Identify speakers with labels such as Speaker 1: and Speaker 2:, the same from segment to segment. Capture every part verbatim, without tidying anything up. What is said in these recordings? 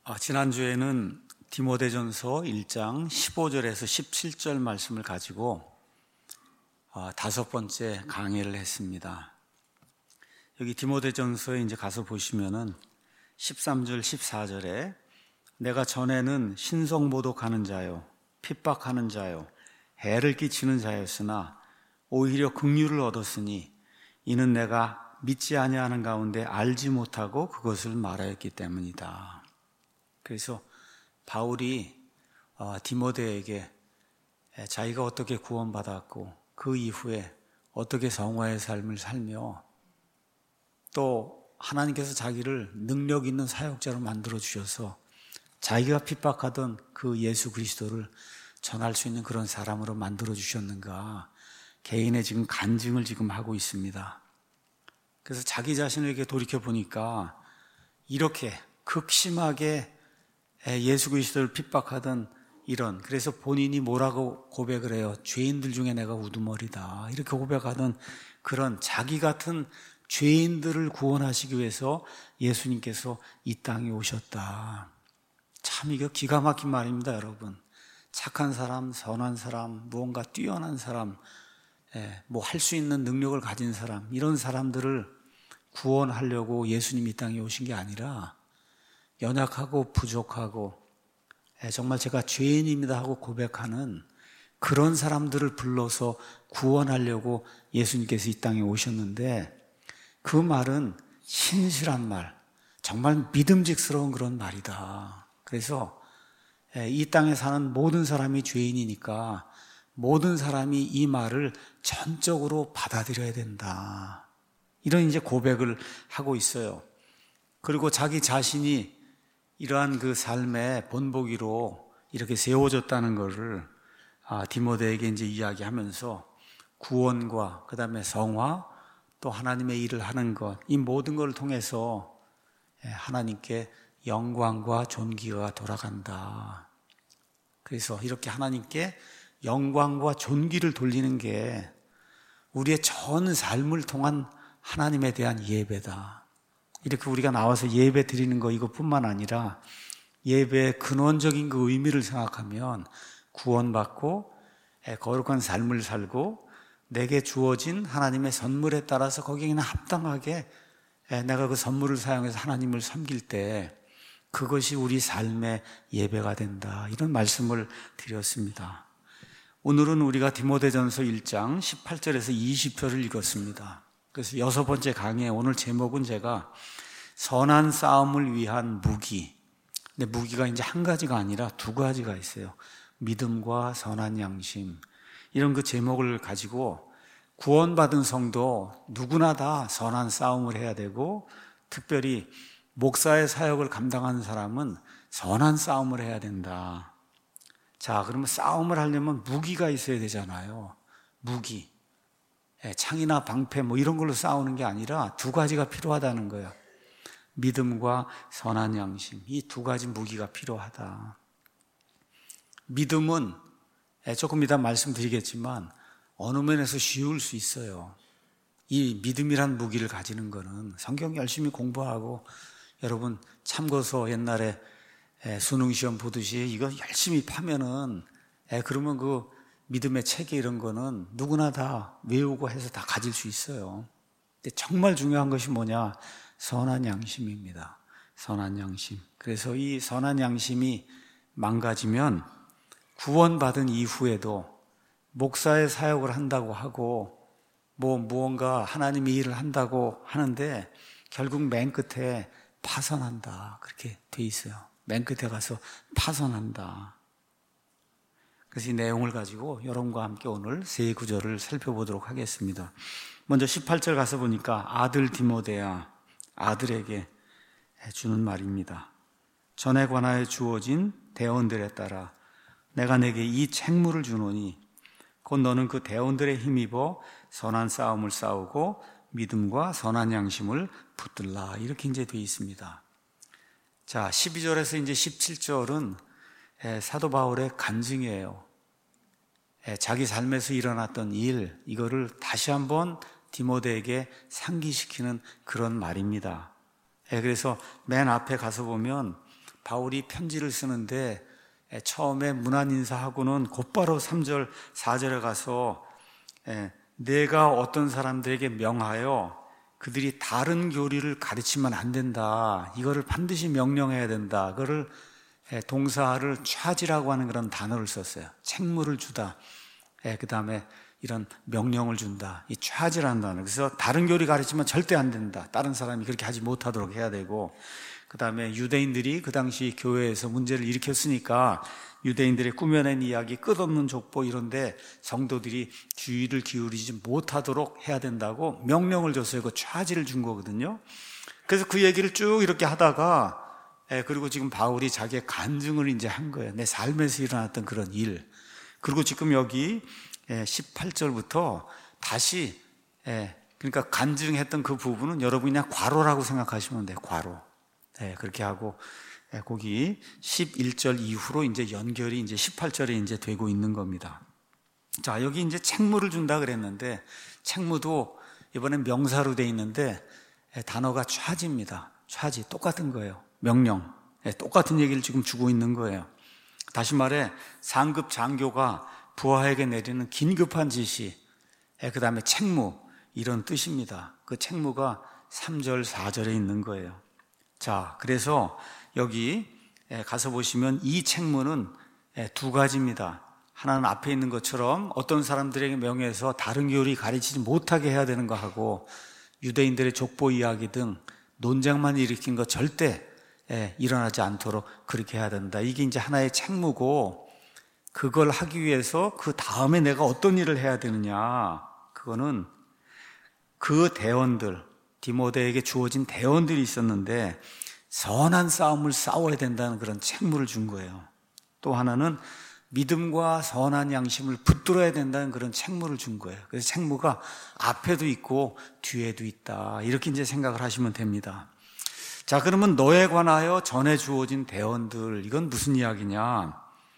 Speaker 1: 아, 지난주에는 디모데전서 일 장 십오 절에서 십칠 절 말씀을 가지고 아, 다섯 번째 강의를 했습니다. 여기 디모데전서에 이제 가서 보시면은 십삼 절, 십사 절에 내가 전에는 신성모독하는 자요, 핍박하는 자요, 해를 끼치는 자였으나 오히려 긍휼을 얻었으니 이는 내가 믿지 아니하는 가운데 알지 못하고 그것을 말하였기 때문이다. 그래서 바울이 디모데에게 자기가 어떻게 구원받았고 그 이후에 어떻게 성화의 삶을 살며 또 하나님께서 자기를 능력 있는 사역자로 만들어 주셔서 자기가 핍박하던 그 예수 그리스도를 전할 수 있는 그런 사람으로 만들어 주셨는가 개인의 지금 간증을 지금 하고 있습니다. 그래서 자기 자신에게 돌이켜 보니까 이렇게 극심하게 예수 그리스도를 핍박하던 이런, 그래서 본인이 뭐라고 고백을 해요? 죄인들 중에 내가 우두머리다, 이렇게 고백하던 그런 자기 같은 죄인들을 구원하시기 위해서 예수님께서 이 땅에 오셨다. 참 이거 기가 막힌 말입니다, 여러분. 착한 사람, 선한 사람, 무언가 뛰어난 사람, 뭐 할 수 있는 능력을 가진 사람, 이런 사람들을 구원하려고 예수님이 이 땅에 오신 게 아니라 연약하고 부족하고 정말 제가 죄인입니다 하고 고백하는 그런 사람들을 불러서 구원하려고 예수님께서 이 땅에 오셨는데, 그 말은 신실한 말, 정말 믿음직스러운 그런 말이다. 그래서 이 땅에 사는 모든 사람이 죄인이니까 모든 사람이 이 말을 전적으로 받아들여야 된다, 이런 이제 고백을 하고 있어요. 그리고 자기 자신이 이러한 그 삶의 본보기로 이렇게 세워졌다는 것을 디모데에게 이제 이야기하면서 구원과 그 다음에 성화, 또 하나님의 일을 하는 것, 이 모든 걸 통해서 하나님께 영광과 존귀가 돌아간다. 그래서 이렇게 하나님께 영광과 존귀를 돌리는 게 우리의 전 삶을 통한 하나님에 대한 예배다. 이렇게 우리가 나와서 예배 드리는 거 이것뿐만 아니라 예배의 근원적인 그 의미를 생각하면 구원받고 거룩한 삶을 살고 내게 주어진 하나님의 선물에 따라서 거기에 합당하게 내가 그 선물을 사용해서 하나님을 섬길 때 그것이 우리 삶의 예배가 된다, 이런 말씀을 드렸습니다. 오늘은 우리가 디모데전서 일 장 십팔 절에서 이십 절을 읽었습니다. 그래서 여섯 번째 강의, 오늘 제목은 제가 선한 싸움을 위한 무기. 근데 무기가 이제 한 가지가 아니라 두 가지가 있어요. 믿음과 선한 양심. 이런 그 제목을 가지고 구원받은 성도 누구나 다 선한 싸움을 해야 되고, 특별히 목사의 사역을 감당하는 사람은 선한 싸움을 해야 된다. 자, 그러면 싸움을 하려면 무기가 있어야 되잖아요. 무기. 창이나 방패 뭐 이런 걸로 싸우는 게 아니라 두 가지가 필요하다는 거예요. 믿음과 선한 양심, 이 두 가지 무기가 필요하다. 믿음은 조금 이따 말씀드리겠지만 어느 면에서 쉬울 수 있어요. 이 믿음이란 무기를 가지는 거는 성경 열심히 공부하고, 여러분 참고서 옛날에 수능시험 보듯이 이거 열심히 파면은 그러면 그 믿음의 체계 이런 거는 누구나 다 외우고 해서 다 가질 수 있어요. 근데 정말 중요한 것이 뭐냐? 선한 양심입니다. 선한 양심. 그래서 이 선한 양심이 망가지면 구원받은 이후에도 목사의 사역을 한다고 하고 뭐 무언가 하나님의 일을 한다고 하는데 결국 맨 끝에 파산한다, 그렇게 돼 있어요. 맨 끝에 가서 파산한다. 그래서 이 내용을 가지고 여러분과 함께 오늘 세 구절을 살펴보도록 하겠습니다. 먼저 십팔 절 가서 보니까 아들 디모데야, 아들에게 주는 말입니다. 전에 관하여 주어진 대원들에 따라 내가 내게 이 책무를 주노니 곧 너는 그 대원들에 힘입어 선한 싸움을 싸우고 믿음과 선한 양심을 붙들라, 이렇게 이제 되어 있습니다. 자, 십이 절에서 이제 십칠 절은 사도 바울의 간증이에요. 자기 삶에서 일어났던 일, 이거를 다시 한번 디모데에게 상기시키는 그런 말입니다. 그래서 맨 앞에 가서 보면 바울이 편지를 쓰는데 처음에 문안 인사하고는 곧바로 삼 절, 사 절에 가서 내가 어떤 사람들에게 명하여 그들이 다른 교리를 가르치면 안 된다. 이거를 반드시 명령해야 된다. 그거를 동사를 차지라고 하는 그런 단어를 썼어요. 책무를 주다. 그 다음에 이런 명령을 준다. 이 차지라는 단어. 그래서 다른 교리 가르치면 절대 안 된다. 다른 사람이 그렇게 하지 못하도록 해야 되고, 그 다음에 유대인들이 그 당시 교회에서 문제를 일으켰으니까 유대인들의 꾸며낸 이야기, 끝없는 족보 이런데 성도들이 주의를 기울이지 못하도록 해야 된다고 명령을 줬어요. 그 차지를 준 거거든요. 그래서 그 얘기를 쭉 이렇게 하다가, 예, 그리고 지금 바울이 자기의 간증을 이제 한 거예요. 내 삶에서 일어났던 그런 일. 그리고 지금 여기 십팔 절부터 다시, 예, 그러니까 간증했던 그 부분은 여러분이 그냥 괄호라고 생각하시면 돼요. 괄호. 예, 그렇게 하고, 예, 거기 십일 절 이후로 이제 연결이 이제 십팔 절에 이제 되고 있는 겁니다. 자, 여기 이제 책무를 준다 그랬는데, 책무도 이번엔 명사로 돼 있는데, 예, 단어가 차지입니다. 차지. 똑같은 거예요. 명령. 예, 똑같은 얘기를 지금 주고 있는 거예요. 다시 말해, 상급 장교가 부하에게 내리는 긴급한 지시, 예, 그 다음에 책무, 이런 뜻입니다. 그 책무가 삼 절, 사 절에 있는 거예요. 자, 그래서 여기 가서 보시면 이 책무는 두 가지입니다. 하나는 앞에 있는 것처럼 어떤 사람들에게 명해서 다른 교리 가르치지 못하게 해야 되는 거 하고, 유대인들의 족보 이야기 등 논쟁만 일으킨 거 절대 일어나지 않도록 그렇게 해야 된다. 이게 이제 하나의 책무고, 그걸 하기 위해서 그 다음에 내가 어떤 일을 해야 되느냐, 그거는 그 대원들, 디모데에게 주어진 대원들이 있었는데 선한 싸움을 싸워야 된다는 그런 책무를 준 거예요. 또 하나는 믿음과 선한 양심을 붙들어야 된다는 그런 책무를 준 거예요. 그래서 책무가 앞에도 있고 뒤에도 있다. 이렇게 이제 생각을 하시면 됩니다. 자, 그러면 너에 관하여 전해 주어진 대원들, 이건 무슨 이야기냐?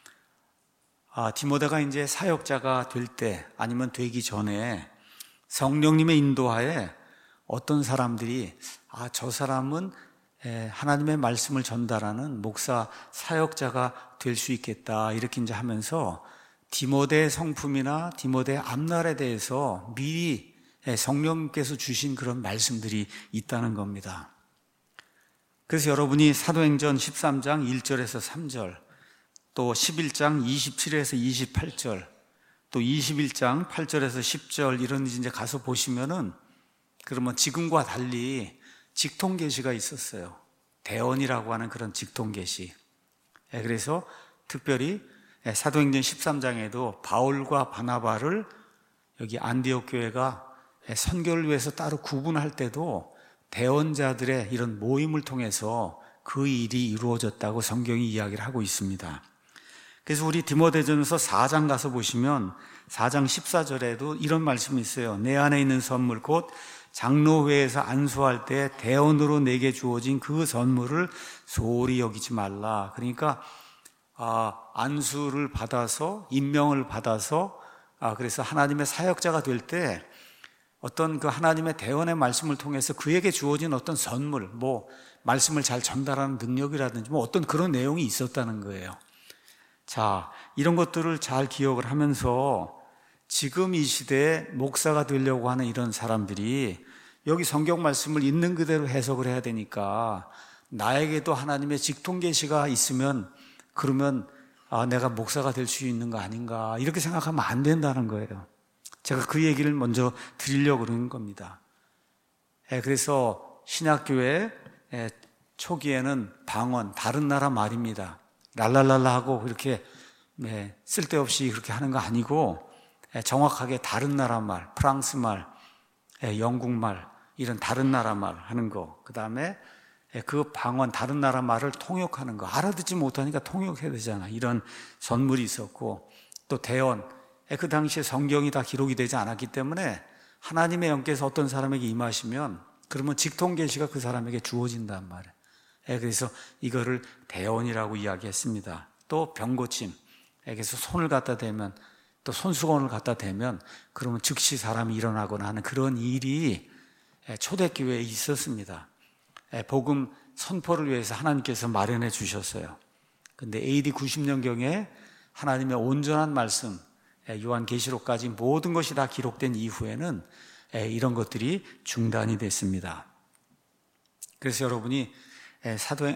Speaker 1: 아, 디모데가 이제 사역자가 될 때 아니면 되기 전에 성령님의 인도하에 어떤 사람들이, 아, 저 사람은 하나님의 말씀을 전달하는 목사 사역자가 될 수 있겠다, 이렇게 이제 하면서 디모데의 성품이나 디모데의 앞날에 대해서 미리 성령님께서 주신 그런 말씀들이 있다는 겁니다. 그래서 여러분이 사도행전 십삼 장 일 절에서 삼 절, 또 십일 장 이십칠에서 이십팔 절, 또 이십일 장 팔 절에서 십 절 이런 이제 가서 보시면은, 그러면 지금과 달리 직통계시가 있었어요. 대원이라고 하는 그런 직통계시. 그래서 특별히 사도행전 십삼 장에도 바울과 바나바를 여기 안디옥 교회가 선교를 위해서 따로 구분할 때도 대원자들의 이런 모임을 통해서 그 일이 이루어졌다고 성경이 이야기를 하고 있습니다. 그래서 우리 디모데전서 사 장 가서 보시면 사 장 십사 절에도 이런 말씀이 있어요. 내 안에 있는 선물 곧 장로회에서 안수할 때 대원으로 내게 주어진 그 선물을 소홀히 여기지 말라. 그러니까 아, 안수를 받아서, 임명을 받아서, 아, 그래서 하나님의 사역자가 될 때 어떤 그 하나님의 대원의 말씀을 통해서 그에게 주어진 어떤 선물, 뭐 말씀을 잘 전달하는 능력이라든지 뭐 어떤 그런 내용이 있었다는 거예요. 자, 이런 것들을 잘 기억을 하면서 지금 이 시대에 목사가 되려고 하는 이런 사람들이 여기 성경 말씀을 있는 그대로 해석을 해야 되니까, 나에게도 하나님의 직통계시가 있으면 그러면 아, 내가 목사가 될 수 있는 거 아닌가, 이렇게 생각하면 안 된다는 거예요. 제가 그 얘기를 먼저 드리려고 그러는 겁니다. 그래서 신약교회 초기에는 방언, 다른 나라 말입니다. 랄랄랄라 하고 이렇게 쓸데없이 그렇게 하는 거 아니고, 정확하게 다른 나라 말, 프랑스 말, 영국 말, 이런 다른 나라 말 하는 거, 그 다음에 그 방언, 다른 나라 말을 통역하는 거, 알아듣지 못하니까 통역해야 되잖아. 이런 선물이 있었고, 또 대언, 그 당시에 성경이 다 기록이 되지 않았기 때문에 하나님의 영께서 어떤 사람에게 임하시면 그러면 직통계시가 그 사람에게 주어진단 말이에요. 그래서 이거를 대언이라고 이야기했습니다. 또 병고침, 그래서 손을 갖다 대면, 또 손수건을 갖다 대면 그러면 즉시 사람이 일어나거나 하는 그런 일이 초대교회에 있었습니다. 복음 선포를 위해서 하나님께서 마련해 주셨어요. 근데 에이디 구십 년경에 하나님의 온전한 말씀, 요한계시록까지 모든 것이 다 기록된 이후에는 이런 것들이 중단이 됐습니다. 그래서 여러분이 사도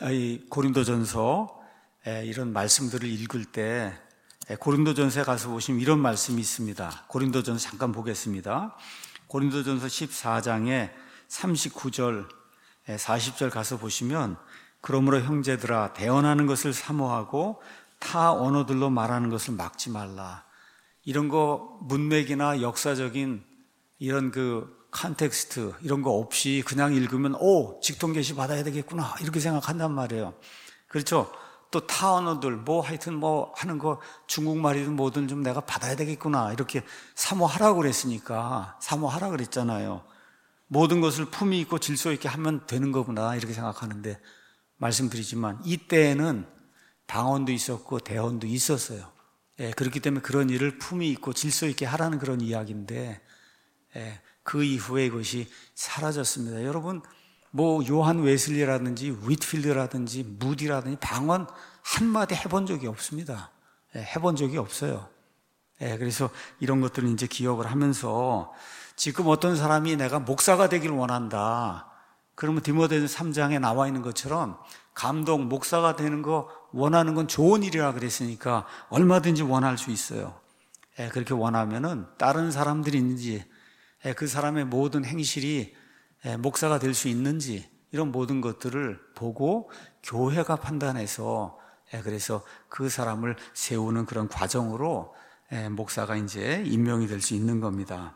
Speaker 1: 고린도전서 이런 말씀들을 읽을 때 고린도전서에 가서 보시면 이런 말씀이 있습니다. 고린도전서 잠깐 보겠습니다. 고린도전서 십사 장에 삼십구 절, 사십 절 가서 보시면 그러므로 형제들아 대언하는 것을 사모하고 타 언어들로 말하는 것을 막지 말라. 이런 거 문맥이나 역사적인 이런 그 컨텍스트 이런 거 없이 그냥 읽으면 오 직통계시 받아야 되겠구나 이렇게 생각한단 말이에요. 그렇죠? 또 타 언어들 뭐 하여튼 뭐 하는 거 중국말이든 뭐든 좀 내가 받아야 되겠구나 이렇게 사모하라고 그랬으니까 사모하라 그랬잖아요. 모든 것을 품위 있고 질서 있게 하면 되는 거구나 이렇게 생각하는데 말씀드리지만 이때에는 방언도 있었고 대언도 있었어요. 예, 그렇기 때문에 그런 일을 품위 있고 질서 있게 하라는 그런 이야기인데 예, 그 이후에 이것이 사라졌습니다. 여러분 뭐 요한 웨슬리라든지 윗필드라든지 무디라든지 방언 한마디 해본 적이 없습니다. 예, 해본 적이 없어요. 예, 그래서 이런 것들을 이제 기억을 하면서 지금 어떤 사람이 내가 목사가 되길 원한다. 그러면 디모데전서 삼 장에 나와 있는 것처럼 감독, 목사가 되는 거 원하는 건 좋은 일이라 그랬으니까 얼마든지 원할 수 있어요. 예, 그렇게 원하면은 다른 사람들이 있는지 예, 그 사람의 모든 행실이 예, 목사가 될 수 있는지 이런 모든 것들을 보고 교회가 판단해서 예, 그래서 그 사람을 세우는 그런 과정으로 예, 목사가 이제 임명이 될 수 있는 겁니다.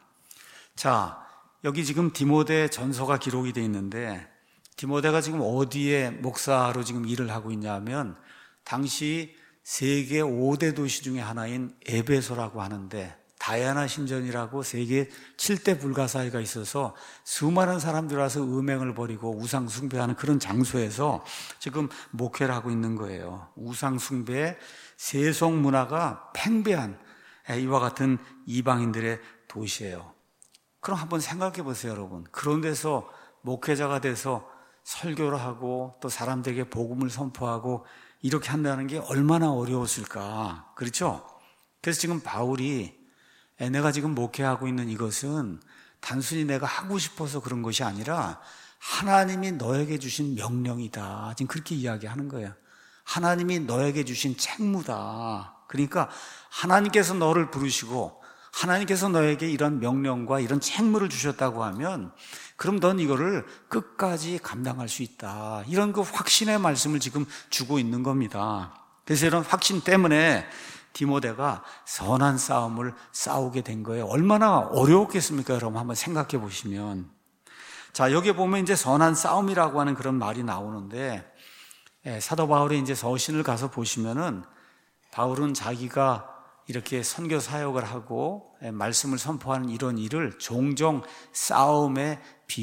Speaker 1: 자, 여기 지금 디모데 전서가 기록이 되어 있는데 디모데가 지금 어디에 목사로 지금 일을 하고 있냐면 당시 세계 오 대 도시 중에 하나인 에베소라고 하는데 다이아나 신전이라고 세계 칠 대 불가사의가 있어서 수많은 사람들이 와서 음행을 벌이고 우상 숭배하는 그런 장소에서 지금 목회를 하고 있는 거예요. 우상 숭배, 세속 문화가 팽배한 이와 같은 이방인들의 도시예요. 그럼 한번 생각해 보세요, 여러분. 그런 데서 목회자가 돼서 설교를 하고 또 사람들에게 복음을 선포하고 이렇게 한다는 게 얼마나 어려웠을까. 그렇죠? 그래서 지금 바울이 내가 지금 목회하고 있는 이것은 단순히 내가 하고 싶어서 그런 것이 아니라 하나님이 너에게 주신 명령이다. 지금 그렇게 이야기하는 거예요. 하나님이 너에게 주신 책무다. 그러니까 하나님께서 너를 부르시고 하나님께서 너에게 이런 명령과 이런 책무를 주셨다고 하면 그럼 넌 이거를 끝까지 감당할 수 있다. 이런 그 확신의 말씀을 지금 주고 있는 겁니다. 그래서 이런 확신 때문에 디모데가 선한 싸움을 싸우게 된 거예요. 얼마나 어려웠겠습니까? 여러분 한번 생각해 보시면. 자, 여기 보면 이제 선한 싸움이라고 하는 그런 말이 나오는데 예, 사도 바울의 이제 서신을 가서 보시면은 바울은 자기가 이렇게 선교 사역을 하고 말씀을 선포하는 이런 일을 종종 싸움에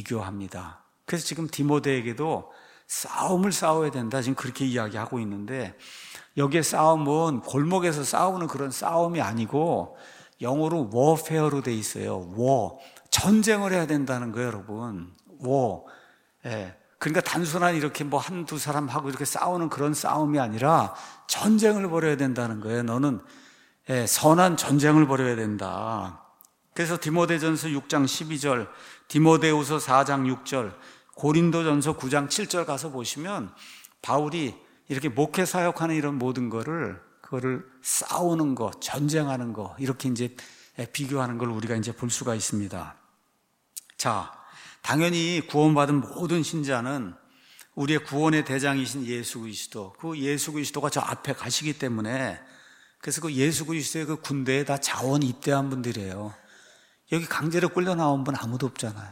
Speaker 1: 비교합니다. 그래서 지금 디모데에게도 싸움을 싸워야 된다. 지금 그렇게 이야기하고 있는데 여기에 싸움은 골목에서 싸우는 그런 싸움이 아니고 영어로 warfare로 돼 있어요. war. 전쟁을 해야 된다는 거예요, 여러분. war. 예. 그러니까 단순한 이렇게 뭐 한두 사람하고 이렇게 싸우는 그런 싸움이 아니라 전쟁을 벌여야 된다는 거예요. 너는 예, 선한 전쟁을 벌여야 된다. 그래서 디모데전서 육 장 십이 절, 디모데후서 사 장 육 절, 고린도전서 구 장 칠 절 가서 보시면 바울이 이렇게 목회 사역하는 이런 모든 거를 그거를 싸우는 거, 전쟁하는 거 이렇게 이제 비교하는 걸 우리가 이제 볼 수가 있습니다. 자, 당연히 구원받은 모든 신자는 우리의 구원의 대장이신 예수 그리스도, 그 예수 그리스도가 저 앞에 가시기 때문에 그래서 그 예수 그리스도의 그 군대에 다 자원 입대한 분들이에요. 여기 강제로 끌려 나온 분 아무도 없잖아요.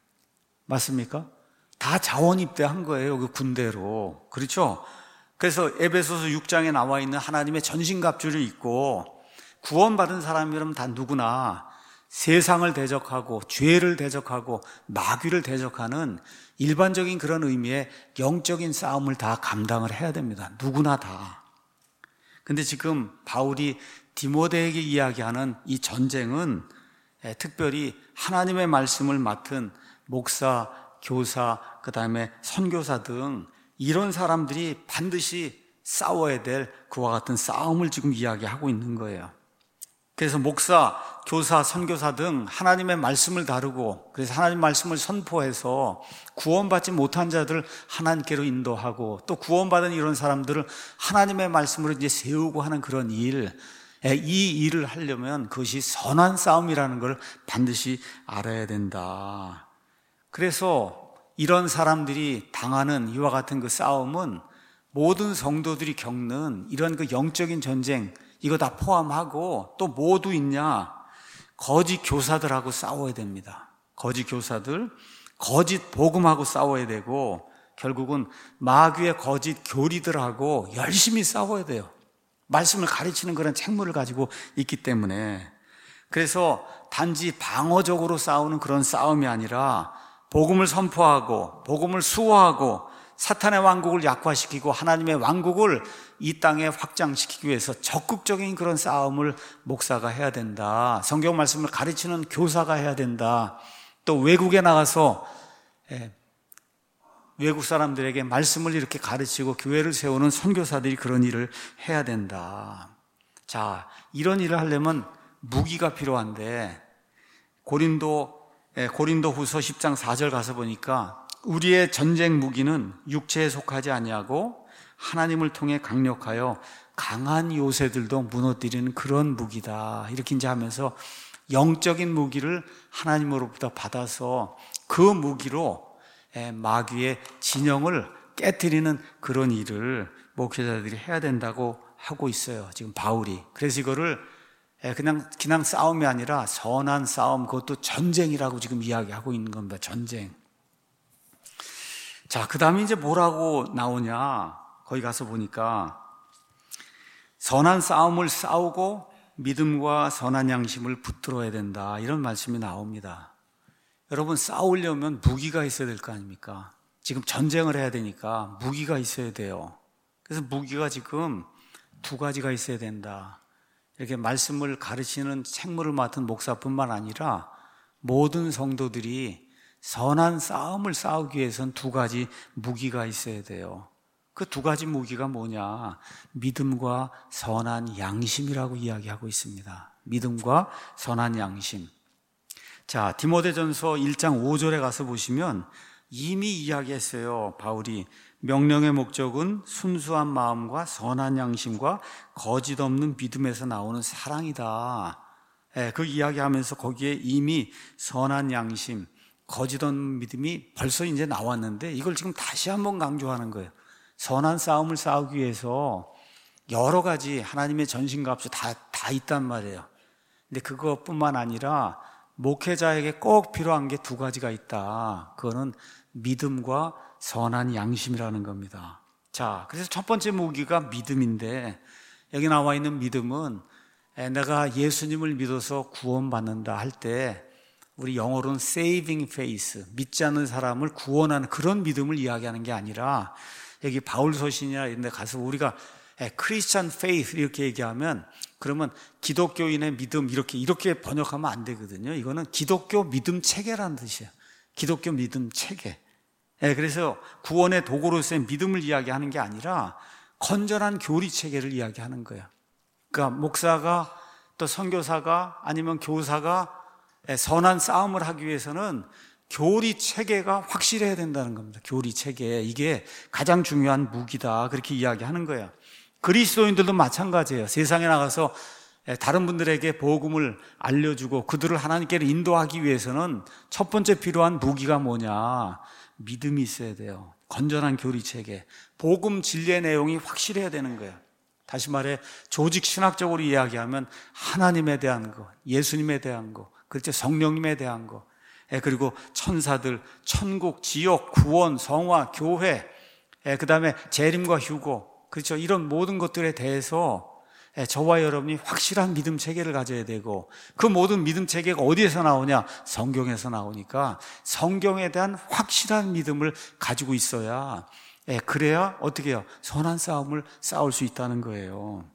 Speaker 1: 맞습니까? 다 자원 입대한 거예요. 그 군대로. 그렇죠? 그래서 에베소서 육 장에 나와 있는 하나님의 전신갑주를 입고 구원받은 사람이라면 다 누구나 세상을 대적하고 죄를 대적하고 마귀를 대적하는 일반적인 그런 의미의 영적인 싸움을 다 감당을 해야 됩니다. 누구나 다. 근데 지금 바울이 디모데에게 이야기하는 이 전쟁은 특별히 하나님의 말씀을 맡은 목사, 교사, 그 다음에 선교사 등 이런 사람들이 반드시 싸워야 될 그와 같은 싸움을 지금 이야기하고 있는 거예요. 그래서 목사, 교사, 선교사 등 하나님의 말씀을 다루고, 그래서 하나님 말씀을 선포해서 구원받지 못한 자들을 하나님께로 인도하고, 또 구원받은 이런 사람들을 하나님의 말씀으로 이제 세우고 하는 그런 일, 이 일을 하려면 그것이 선한 싸움이라는 걸 반드시 알아야 된다. 그래서 이런 사람들이 당하는 이와 같은 그 싸움은 모든 성도들이 겪는 이런 그 영적인 전쟁, 이거 다 포함하고 또 모두 있냐? 거짓 교사들하고 싸워야 됩니다. 거짓 교사들, 거짓 복음하고 싸워야 되고, 결국은 마귀의 거짓 교리들하고 열심히 싸워야 돼요. 말씀을 가르치는 그런 책무를 가지고 있기 때문에. 그래서 단지 방어적으로 싸우는 그런 싸움이 아니라 복음을 선포하고 복음을 수호하고 사탄의 왕국을 약화시키고 하나님의 왕국을 이 땅에 확장시키기 위해서 적극적인 그런 싸움을 목사가 해야 된다. 성경 말씀을 가르치는 교사가 해야 된다. 또 외국에 나가서 외국 사람들에게 말씀을 이렇게 가르치고 교회를 세우는 선교사들이 그런 일을 해야 된다. 자, 이런 일을 하려면 무기가 필요한데 고린도 고린도 후서 십 장 사 절 가서 보니까 우리의 전쟁 무기는 육체에 속하지 아니하고 하나님을 통해 강력하여 강한 요새들도 무너뜨리는 그런 무기다. 이렇게 이제 하면서 영적인 무기를 하나님으로부터 받아서 그 무기로 마귀의 진영을 깨트리는 그런 일을 목회자들이 해야 된다고 하고 있어요. 지금 바울이. 그래서 이거를 그냥, 그냥 싸움이 아니라 선한 싸움, 그것도 전쟁이라고 지금 이야기하고 있는 겁니다. 전쟁. 자, 그 다음에 이제 뭐라고 나오냐. 거기 가서 보니까 선한 싸움을 싸우고 믿음과 선한 양심을 붙들어야 된다. 이런 말씀이 나옵니다. 여러분, 싸우려면 무기가 있어야 될 거 아닙니까? 지금 전쟁을 해야 되니까 무기가 있어야 돼요. 그래서 무기가 지금 두 가지가 있어야 된다. 이렇게 말씀을 가르치는 책무를 맡은 목사뿐만 아니라 모든 성도들이 선한 싸움을 싸우기 위해서는 두 가지 무기가 있어야 돼요. 그 두 가지 무기가 뭐냐? 믿음과 선한 양심이라고 이야기하고 있습니다. 믿음과 선한 양심. 자, 디모데전서 일 장 오 절에 가서 보시면 이미 이야기했어요. 바울이 명령의 목적은 순수한 마음과 선한 양심과 거짓 없는 믿음에서 나오는 사랑이다. 예, 그 이야기하면서 거기에 이미 선한 양심, 거짓 없는 믿음이 벌써 이제 나왔는데 이걸 지금 다시 한번 강조하는 거예요. 선한 싸움을 싸우기 위해서 여러 가지 하나님의 전신갑주 다, 다 있단 말이에요. 근데 그것뿐만 아니라 목회자에게 꼭 필요한 게 두 가지가 있다. 그거는 믿음과 선한 양심이라는 겁니다. 자, 그래서 첫 번째 무기가 믿음인데 여기 나와 있는 믿음은 내가 예수님을 믿어서 구원받는다 할 때 우리 영어로는 saving faith, 믿지 않는 사람을 구원하는 그런 믿음을 이야기하는 게 아니라 여기 바울 서신이나 이런 데 가서 우리가 크리스찬 페이스 이렇게 얘기하면 그러면 기독교인의 믿음 이렇게 이렇게 번역하면 안 되거든요. 이거는 기독교 믿음 체계라는 뜻이에요. 기독교 믿음 체계. 예, 그래서 구원의 도구로서의 믿음을 이야기하는 게 아니라 건전한 교리 체계를 이야기하는 거예요. 그러니까 목사가 또 선교사가 아니면 교사가 선한 싸움을 하기 위해서는 교리 체계가 확실해야 된다는 겁니다. 교리 체계. 이게 가장 중요한 무기다. 그렇게 이야기하는 거예요. 그리스도인들도 마찬가지예요. 세상에 나가서 다른 분들에게 복음을 알려주고 그들을 하나님께로 인도하기 위해서는 첫 번째 필요한 무기가 뭐냐? 믿음이 있어야 돼요. 건전한 교리 체계. 복음 진리의 내용이 확실해야 되는 거예요. 다시 말해 조직 신학적으로 이야기하면 하나님에 대한 거, 예수님에 대한 거, 그렇죠? 성령님에 대한 거, 그리고 천사들, 천국, 지옥, 구원, 성화, 교회, 그 다음에 재림과 휴고, 그렇죠? 이런 모든 것들에 대해서 저와 여러분이 확실한 믿음 체계를 가져야 되고 그 모든 믿음 체계가 어디에서 나오냐? 성경에서 나오니까 성경에 대한 확실한 믿음을 가지고 있어야 그래야 어떻게 해요? 선한 싸움을 싸울 수 있다는 거예요.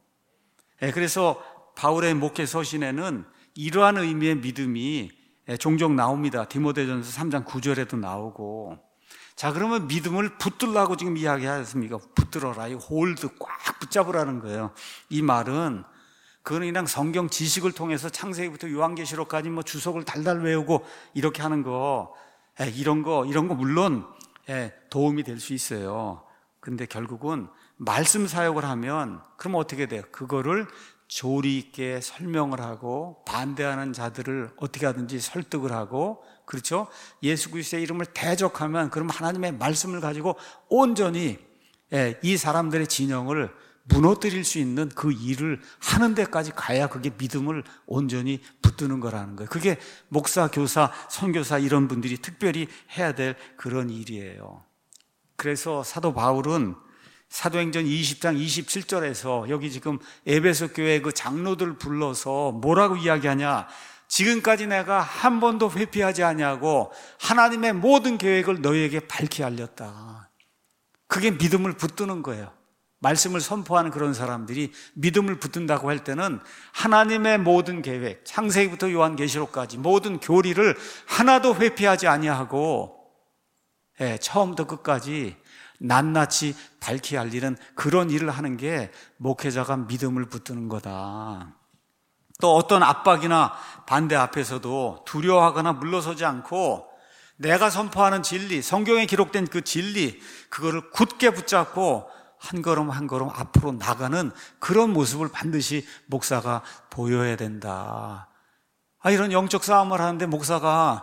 Speaker 1: 그래서 바울의 목회 서신에는 이러한 의미의 믿음이 종종 나옵니다. 디모데전서 삼 장 구 절에도 나오고. 자, 그러면 믿음을 붙들라고 지금 이야기하셨습니까? 붙들어라. 이 홀드 꽉 붙잡으라는 거예요. 이 말은 그거는 그냥 성경 지식을 통해서 창세기부터 요한계시록까지 뭐 주석을 달달 외우고 이렇게 하는 거, 에, 이런 거, 이런 거 물론 에, 도움이 될 수 있어요. 근데 결국은 말씀 사역을 하면 그럼 어떻게 돼요? 그거를 조리 있게 설명을 하고 반대하는 자들을 어떻게 하든지 설득을 하고, 그렇죠? 예수 그리스도의 이름을 대적하면 그럼 하나님의 말씀을 가지고 온전히 이 사람들의 진영을 무너뜨릴 수 있는 그 일을 하는 데까지 가야 그게 믿음을 온전히 붙드는 거라는 거예요. 그게 목사, 교사, 선교사 이런 분들이 특별히 해야 될 그런 일이에요. 그래서 사도 바울은 사도행전 이십 장 이십칠 절에서 여기 지금 에베소 교회 그 장로들 불러서 뭐라고 이야기하냐? 지금까지 내가 한 번도 회피하지 아니하고 하나님의 모든 계획을 너희에게 밝히 알렸다. 그게 믿음을 붙드는 거예요. 말씀을 선포하는 그런 사람들이 믿음을 붙든다고 할 때는 하나님의 모든 계획, 창세기부터 요한계시록까지 모든 교리를 하나도 회피하지 아니하고 예, 처음부터 끝까지 낱낱이 밝히 알리는 그런 일을 하는 게 목회자가 믿음을 붙드는 거다. 또 어떤 압박이나 반대 앞에서도 두려워하거나 물러서지 않고 내가 선포하는 진리, 성경에 기록된 그 진리, 그거를 굳게 붙잡고 한 걸음 한 걸음 앞으로 나가는 그런 모습을 반드시 목사가 보여야 된다. 아, 이런 영적 싸움을 하는데 목사가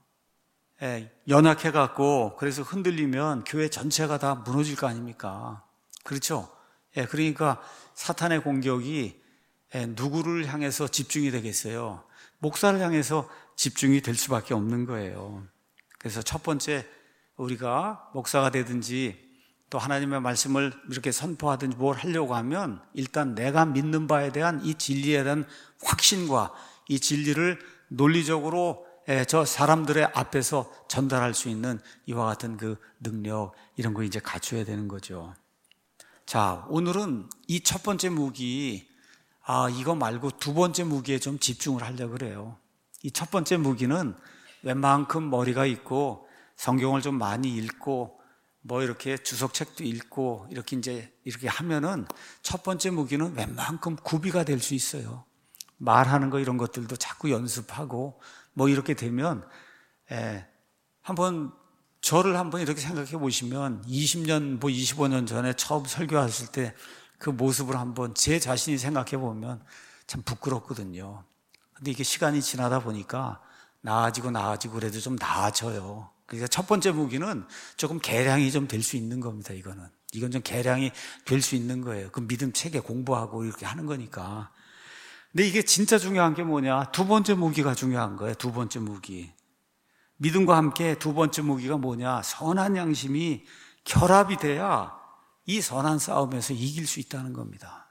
Speaker 1: 연약해갖고 그래서 흔들리면 교회 전체가 다 무너질 거 아닙니까? 그렇죠? 그러니까 사탄의 공격이 누구를 향해서 집중이 되겠어요? 목사를 향해서 집중이 될 수밖에 없는 거예요. 그래서 첫 번째, 우리가 목사가 되든지 또 하나님의 말씀을 이렇게 선포하든지 뭘 하려고 하면 일단 내가 믿는 바에 대한 이 진리에 대한 확신과 이 진리를 논리적으로 저 사람들의 앞에서 전달할 수 있는 이와 같은 그 능력, 이런 거 이제 갖춰야 되는 거죠. 자, 오늘은 이 첫 번째 무기, 아, 이거 말고 두 번째 무기에 좀 집중을 하려고 그래요. 이 첫 번째 무기는 웬만큼 머리가 있고 성경을 좀 많이 읽고 뭐 이렇게 주석책도 읽고 이렇게 이제 이렇게 하면은 첫 번째 무기는 웬만큼 구비가 될 수 있어요. 말하는 거 이런 것들도 자꾸 연습하고 뭐 이렇게 되면, 예, 한번 저를 한번 이렇게 생각해 보시면 이십 년, 뭐 이십오 년 전에 처음 설교했을 때 그 모습을 한번 제 자신이 생각해 보면 참 부끄럽거든요. 근데 이게 시간이 지나다 보니까 나아지고 나아지고 그래도 좀 나아져요. 그러니까 첫 번째 무기는 조금 개량이 좀 될 수 있는 겁니다. 이거는 이건 좀 개량이 될 수 있는 거예요. 그 믿음 체계 공부하고 이렇게 하는 거니까. 근데 이게 진짜 중요한 게 뭐냐? 두 번째 무기가 중요한 거예요. 두 번째 무기. 믿음과 함께 두 번째 무기가 뭐냐? 선한 양심이 결합이 돼야 이 선한 싸움에서 이길 수 있다는 겁니다.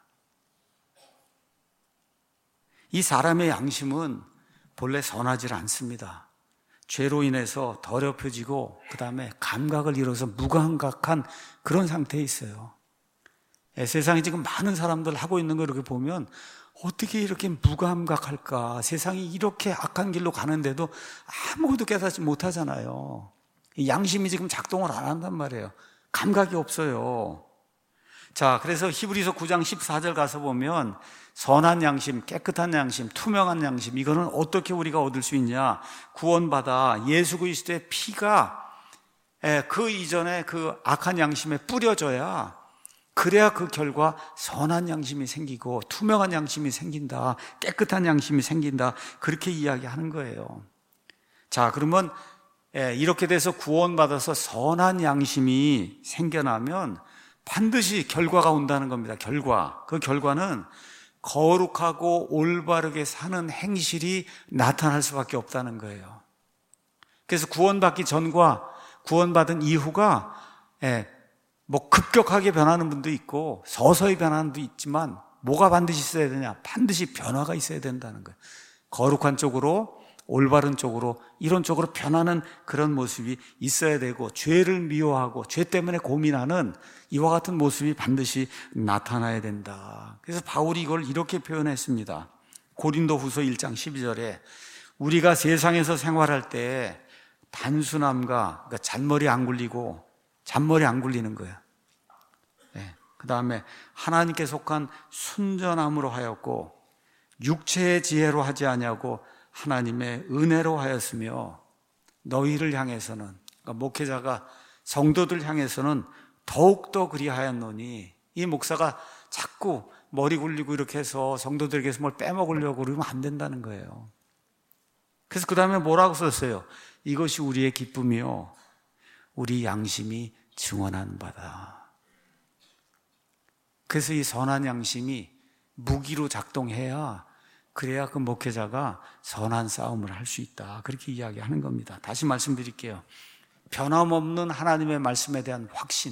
Speaker 1: 이 사람의 양심은 본래 선하지 않습니다. 죄로 인해서 더럽혀지고 그 다음에 감각을 잃어서 무감각한 그런 상태에 있어요. 예, 세상에 지금 많은 사람들 하고 있는 거 이렇게 보면 어떻게 이렇게 무감각할까? 세상이 이렇게 악한 길로 가는데도 아무것도 깨닫지 못하잖아요. 양심이 지금 작동을 안 한단 말이에요. 감각이 없어요. 자, 그래서 히브리서 구 장 십사 절 가서 보면 선한 양심, 깨끗한 양심, 투명한 양심, 이거는 어떻게 우리가 얻을 수 있냐? 구원받아 예수 그리스도의 피가 그 이전에 그 악한 양심에 뿌려져야, 그래야 그 결과 선한 양심이 생기고 투명한 양심이 생긴다, 깨끗한 양심이 생긴다, 그렇게 이야기하는 거예요. 자, 그러면 이렇게 돼서 구원받아서 선한 양심이 생겨나면 반드시 결과가 온다는 겁니다. 결과. 그 결과는 거룩하고 올바르게 사는 행실이 나타날 수밖에 없다는 거예요. 그래서 구원받기 전과 구원받은 이후가 뭐 급격하게 변하는 분도 있고 서서히 변하는 분도 있지만 뭐가 반드시 있어야 되냐? 반드시 변화가 있어야 된다는 거예요. 거룩한 쪽으로, 올바른 쪽으로, 이런 쪽으로 변하는 그런 모습이 있어야 되고, 죄를 미워하고 죄 때문에 고민하는 이와 같은 모습이 반드시 나타나야 된다. 그래서 바울이 이걸 이렇게 표현했습니다. 고린도후서 일 장 십이 절에 우리가 세상에서 생활할 때 단순함과, 그러니까 잔머리 안 굴리고, 잔머리 안 굴리는 거예요. 네. 그 다음에 하나님께 속한 순전함으로 하였고, 육체의 지혜로 하지 아니하고 하나님의 은혜로 하였으며, 너희를 향해서는, 그러니까 목회자가 성도들 향해서는 더욱더 그리하였노니, 이 목사가 자꾸 머리 굴리고 이렇게 해서 성도들에게서 뭘 빼먹으려고 그러면 안 된다는 거예요. 그래서 그 다음에 뭐라고 썼어요? 이것이 우리의 기쁨이요, 우리 양심이 증언한 바다. 그래서 이 선한 양심이 무기로 작동해야, 그래야 그 목회자가 선한 싸움을 할 수 있다, 그렇게 이야기하는 겁니다. 다시 말씀드릴게요. 변함없는 하나님의 말씀에 대한 확신,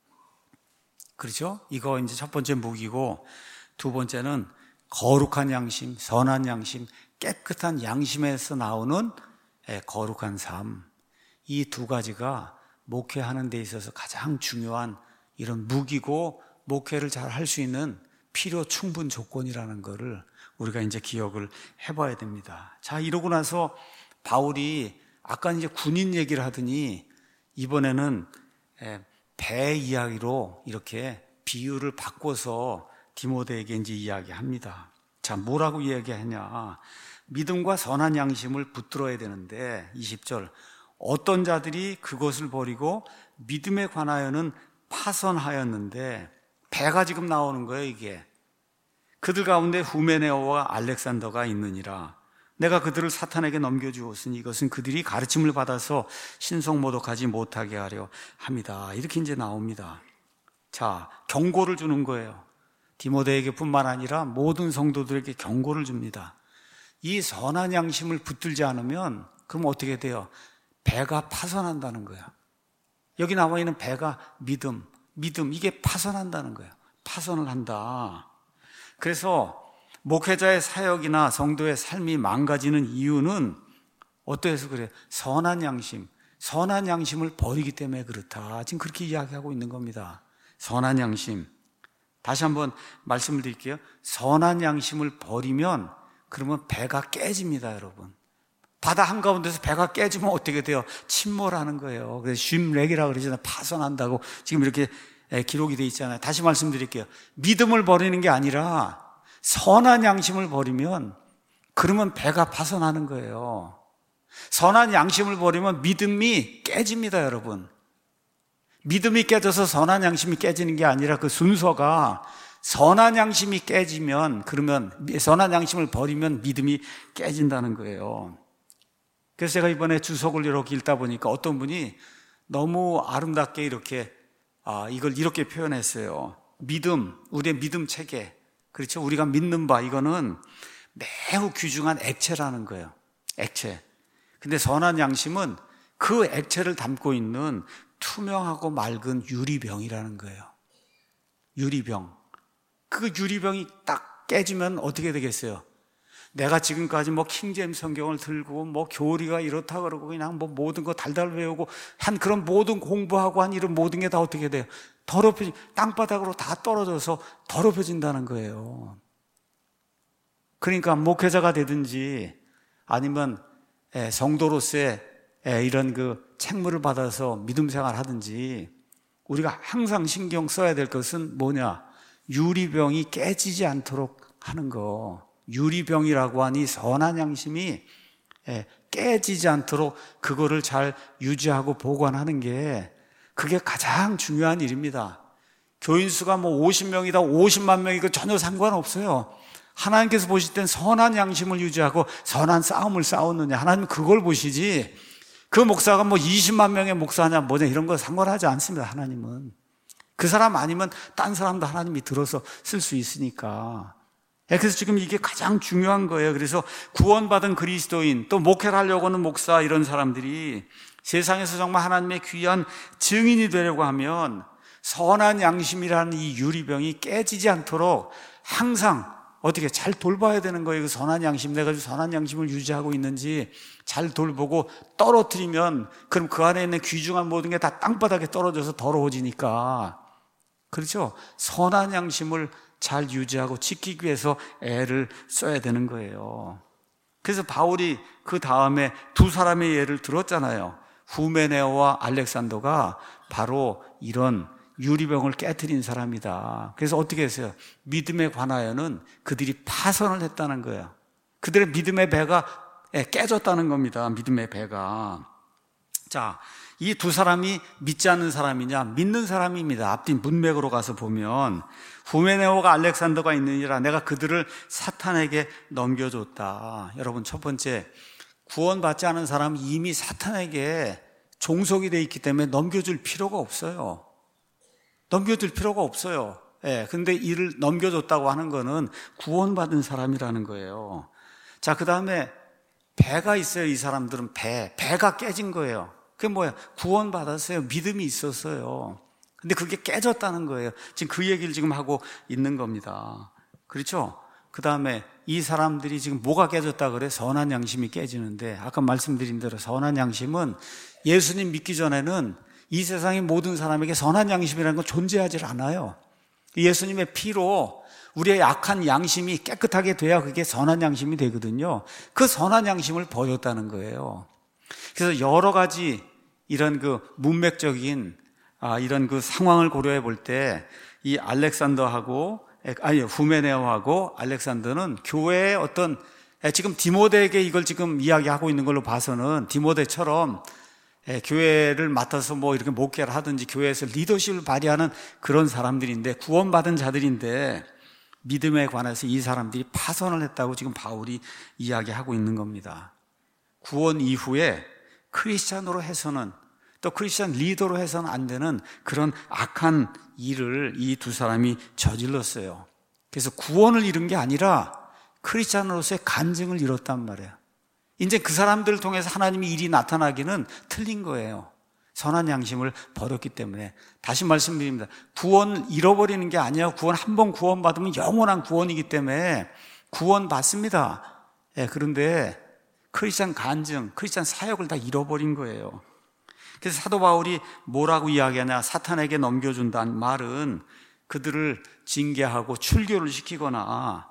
Speaker 1: 그렇죠? 이거 이제 첫 번째 무기고, 두 번째는 거룩한 양심, 선한 양심, 깨끗한 양심에서 나오는 거룩한 삶. 이 두 가지가 목회하는 데 있어서 가장 중요한 이런 무기고, 목회를 잘 할 수 있는 필요 충분 조건이라는 거를 우리가 이제 기억을 해봐야 됩니다. 자, 이러고 나서 바울이 아까 이제 군인 얘기를 하더니 이번에는 배 이야기로 이렇게 비유를 바꿔서 디모데에게 이제 이야기합니다. 자, 뭐라고 이야기하냐? 믿음과 선한 양심을 붙들어야 되는데, 이십 절, 어떤 자들이 그것을 버리고 믿음에 관하여는 파선하였는데, 배가 지금 나오는 거예요, 이게. 그들 가운데 후메네오와 알렉산더가 있느니라. 내가 그들을 사탄에게 넘겨주었으니 이것은 그들이 가르침을 받아서 신성모독하지 못하게 하려 합니다. 이렇게 이제 나옵니다. 자, 경고를 주는 거예요. 디모데에게 뿐만 아니라 모든 성도들에게 경고를 줍니다. 이 선한 양심을 붙들지 않으면 그럼 어떻게 돼요? 배가 파선한다는 거예요. 여기 나와 있는 배가 믿음, 믿음, 이게 파선한다는 거예요. 파선을 한다. 그래서 목회자의 사역이나 성도의 삶이 망가지는 이유는 어떠해서 그래요? 선한 양심, 선한 양심을 버리기 때문에 그렇다. 지금 그렇게 이야기하고 있는 겁니다. 선한 양심. 다시 한번 말씀을 드릴게요. 선한 양심을 버리면 그러면 배가 깨집니다, 여러분. 바다 한가운데서 배가 깨지면 어떻게 돼요? 침몰하는 거예요. 그래서 쉼렉이라고 그러잖아요. 파선한다고 지금 이렇게 기록이 되어 있잖아요. 다시 말씀드릴게요. 믿음을 버리는 게 아니라 선한 양심을 버리면 그러면 배가 파선하는 거예요. 선한 양심을 버리면 믿음이 깨집니다, 여러분. 믿음이 깨져서 선한 양심이 깨지는 게 아니라 그 순서가 선한 양심이 깨지면, 그러면 선한 양심을 버리면 믿음이 깨진다는 거예요. 그래서 제가 이번에 주석을 이렇게 읽다 보니까 어떤 분이 너무 아름답게 이렇게 아, 이걸 이렇게 표현했어요. 믿음, 우리의 믿음 체계. 그렇죠? 우리가 믿는 바, 이거는 매우 귀중한 액체라는 거예요. 액체. 근데 선한 양심은 그 액체를 담고 있는 투명하고 맑은 유리병이라는 거예요. 유리병. 그 유리병이 딱 깨지면 어떻게 되겠어요? 내가 지금까지 뭐 킹제임스 성경을 들고 뭐 교리가 이렇다 그러고 그냥 뭐 모든 거 달달 외우고 한 그런 모든 공부하고 한 이런 모든 게 다 어떻게 돼요? 더럽혀지, 땅바닥으로 다 떨어져서 더럽혀진다는 거예요. 그러니까 목회자가 되든지 아니면 성도로서의 이런 그 책무를 받아서 믿음 생활 하든지 우리가 항상 신경 써야 될 것은 뭐냐? 유리병이 깨지지 않도록 하는 거. 유리병이라고 하니 선한 양심이 깨지지 않도록 그거를 잘 유지하고 보관하는 게 그게 가장 중요한 일입니다. 교인 수가 뭐 오십 명이다 오십만 명이고 전혀 상관없어요. 하나님께서 보실 땐 선한 양심을 유지하고 선한 싸움을 싸웠느냐, 하나님 그걸 보시지 그 목사가 뭐 이십만 명의 목사냐 뭐냐 이런 거 상관하지 않습니다. 하나님은 그 사람 아니면 딴 사람도 하나님이 들어서 쓸 수 있으니까. 그래서 지금 이게 가장 중요한 거예요. 그래서 구원받은 그리스도인, 또 목회를 하려고 하는 목사, 이런 사람들이 세상에서 정말 하나님의 귀한 증인이 되려고 하면 선한 양심이라는 이 유리병이 깨지지 않도록 항상 어떻게 잘 돌봐야 되는 거예요. 그 선한 양심, 내가 선한 양심을 유지하고 있는지 잘 돌보고, 떨어뜨리면 그럼 그 안에 있는 귀중한 모든 게 다 땅바닥에 떨어져서 더러워지니까. 그렇죠? 선한 양심을 잘 유지하고 지키기 위해서 애를 써야 되는 거예요. 그래서 바울이 그 다음에 두 사람의 예를 들었잖아요. 후메네오와 알렉산더가 바로 이런 유리병을 깨트린 사람이다. 그래서 어떻게 했어요? 믿음에 관하여는 그들이 파선을 했다는 거예요. 그들의 믿음의 배가 깨졌다는 겁니다. 믿음의 배가. 자, 이 두 사람이 믿지 않는 사람이냐? 믿는 사람입니다. 앞뒤 문맥으로 가서 보면 후메네오가 알렉산더가 있느니라 내가 그들을 사탄에게 넘겨줬다. 여러분, 첫 번째, 구원받지 않은 사람은 이미 사탄에게 종속이 되어 있기 때문에 넘겨줄 필요가 없어요. 넘겨줄 필요가 없어요. 예, 근데 이를 넘겨줬다고 하는 거는 구원받은 사람이라는 거예요. 자, 그 다음에 배가 있어요. 이 사람들은 배. 배가 깨진 거예요. 그게 뭐야? 구원받았어요. 믿음이 있었어요. 근데 그게 깨졌다는 거예요. 지금 그 얘기를 지금 하고 있는 겁니다. 그렇죠? 그 다음에 이 사람들이 지금 뭐가 깨졌다 그래? 선한 양심이 깨지는데, 아까 말씀드린 대로 선한 양심은 예수님 믿기 전에는 이 세상의 모든 사람에게 선한 양심이라는 건 존재하지 않아요. 예수님의 피로 우리의 약한 양심이 깨끗하게 돼야 그게 선한 양심이 되거든요. 그 선한 양심을 버렸다는 거예요. 그래서 여러 가지 이런 그 문맥적인 아, 이런 그 상황을 고려해 볼 때 이 알렉산더하고 아니 후메네오하고 알렉산더는 교회의 어떤 지금 디모데에게 이걸 지금 이야기하고 있는 걸로 봐서는 디모데처럼 교회를 맡아서 뭐 이렇게 목회를 하든지 교회에서 리더십을 발휘하는 그런 사람들인데, 구원받은 자들인데 믿음에 관해서 이 사람들이 파선을 했다고 지금 바울이 이야기하고 있는 겁니다. 구원 이후에 크리스찬으로 해서는, 또 크리스찬 리더로 해서는 안 되는 그런 악한 일을 이 두 사람이 저질렀어요. 그래서 구원을 잃은 게 아니라 크리스찬으로서의 간증을 잃었단 말이에요. 이제 그 사람들을 통해서 하나님의 일이 나타나기는 틀린 거예요. 선한 양심을 버렸기 때문에. 다시 말씀드립니다. 구원을 잃어버리는 게 아니에요. 구원 한 번 구원받으면 영원한 구원이기 때문에 구원 받습니다. 예, 그런데 크리스찬 간증, 크리스찬 사역을 다 잃어버린 거예요. 그래서 사도 바울이 뭐라고 이야기하냐? 사탄에게 넘겨준다는 말은 그들을 징계하고 출교를 시키거나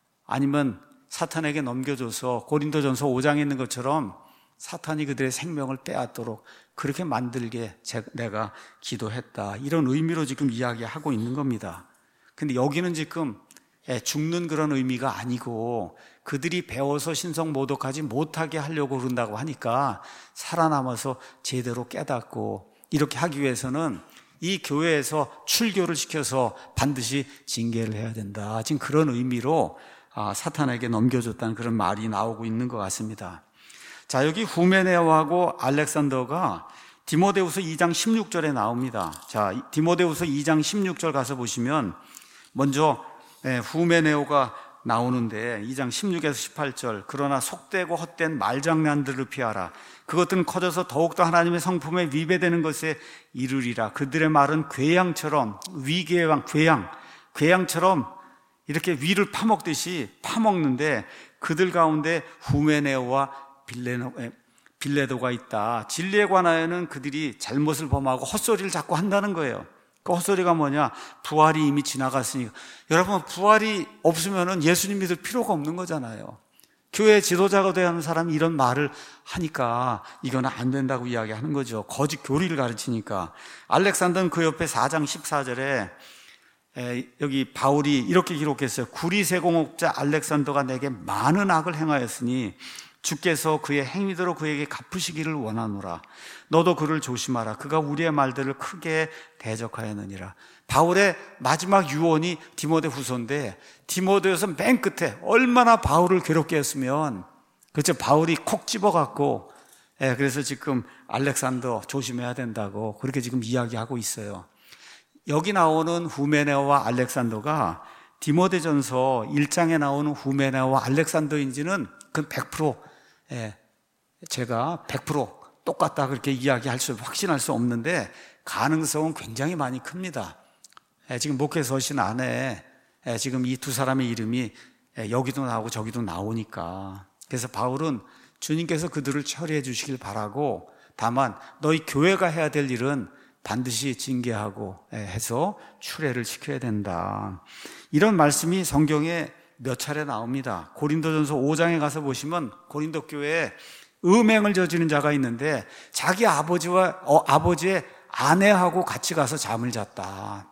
Speaker 1: 아니면 사탄에게 넘겨줘서 고린도전서 오 장에 있는 것처럼 사탄이 그들의 생명을 빼앗도록 그렇게 만들게 내가 기도했다. 이런 의미로 지금 이야기하고 있는 겁니다. 근데 여기는 지금 죽는 그런 의미가 아니고 그들이 배워서 신성모독하지 못하게 하려고 그런다고 하니까 살아남아서 제대로 깨닫고 이렇게 하기 위해서는 이 교회에서 출교를 시켜서 반드시 징계를 해야 된다. 지금 그런 의미로 아, 사탄에게 넘겨줬다는 그런 말이 나오고 있는 것 같습니다. 자, 여기 후메네오하고 알렉산더가 디모데후서 이 장 십육 절에 나옵니다. 자, 디모데후서 이 장 십육 절 가서 보시면 먼저 후메네오가 나오는데 이 장 십육에서 십팔 절, 그러나 속되고 헛된 말장난들을 피하라. 그것들은 커져서 더욱더 하나님의 성품에 위배되는 것에 이르리라. 그들의 말은 괴양처럼, 위궤양, 괴양, 괴양처럼 이렇게 위를 파먹듯이 파먹는데 그들 가운데 후메네오와 빌레노, 빌레도가 있다. 진리에 관하여는 그들이 잘못을 범하고 헛소리를 자꾸 한다는 거예요. 그 헛소리가 뭐냐? 부활이 이미 지나갔으니까. 여러분, 부활이 없으면 예수님 믿을 필요가 없는 거잖아요. 교회 지도자가 돼야 하는 사람이 이런 말을 하니까 이거는 안 된다고 이야기하는 거죠. 거짓 교리를 가르치니까. 알렉산더는 그 옆에 사 장 십사 절에 에, 여기 바울이 이렇게 기록했어요. 구리세공업자 알렉산더가 내게 많은 악을 행하였으니 주께서 그의 행위대로 그에게 갚으시기를 원하노라. 너도 그를 조심하라. 그가 우리의 말들을 크게 대적하였느니라. 바울의 마지막 유언이 디모데후서인데 디모데후서 맨 끝에 얼마나 바울을 괴롭게 했으면, 그렇죠? 바울이 콕 집어갖고 예, 그래서 지금 알렉산더 조심해야 된다고 그렇게 지금 이야기하고 있어요. 여기 나오는 후메네오와 알렉산더가 디모데전서 일 장에 나오는 후메네오와 알렉산더인지는 그건 백 퍼센트 예, 제가 백 퍼센트 똑같다 그렇게 이야기할 수, 확신할 수 없는데 가능성은 굉장히 많이 큽니다. 예, 지금 목회 서신 안에 예, 지금 이 두 사람의 이름이 예, 여기도 나오고 저기도 나오니까. 그래서 바울은 주님께서 그들을 처리해 주시길 바라고, 다만 너희 교회가 해야 될 일은 반드시 징계하고 해서 출애를 시켜야 된다. 이런 말씀이 성경에 몇 차례 나옵니다. 고린도전서 오 장에 가서 보시면 고린도 교회에 음행을 저지른 자가 있는데 자기 아버지와 어, 아버지의 아내하고 같이 가서 잠을 잤다.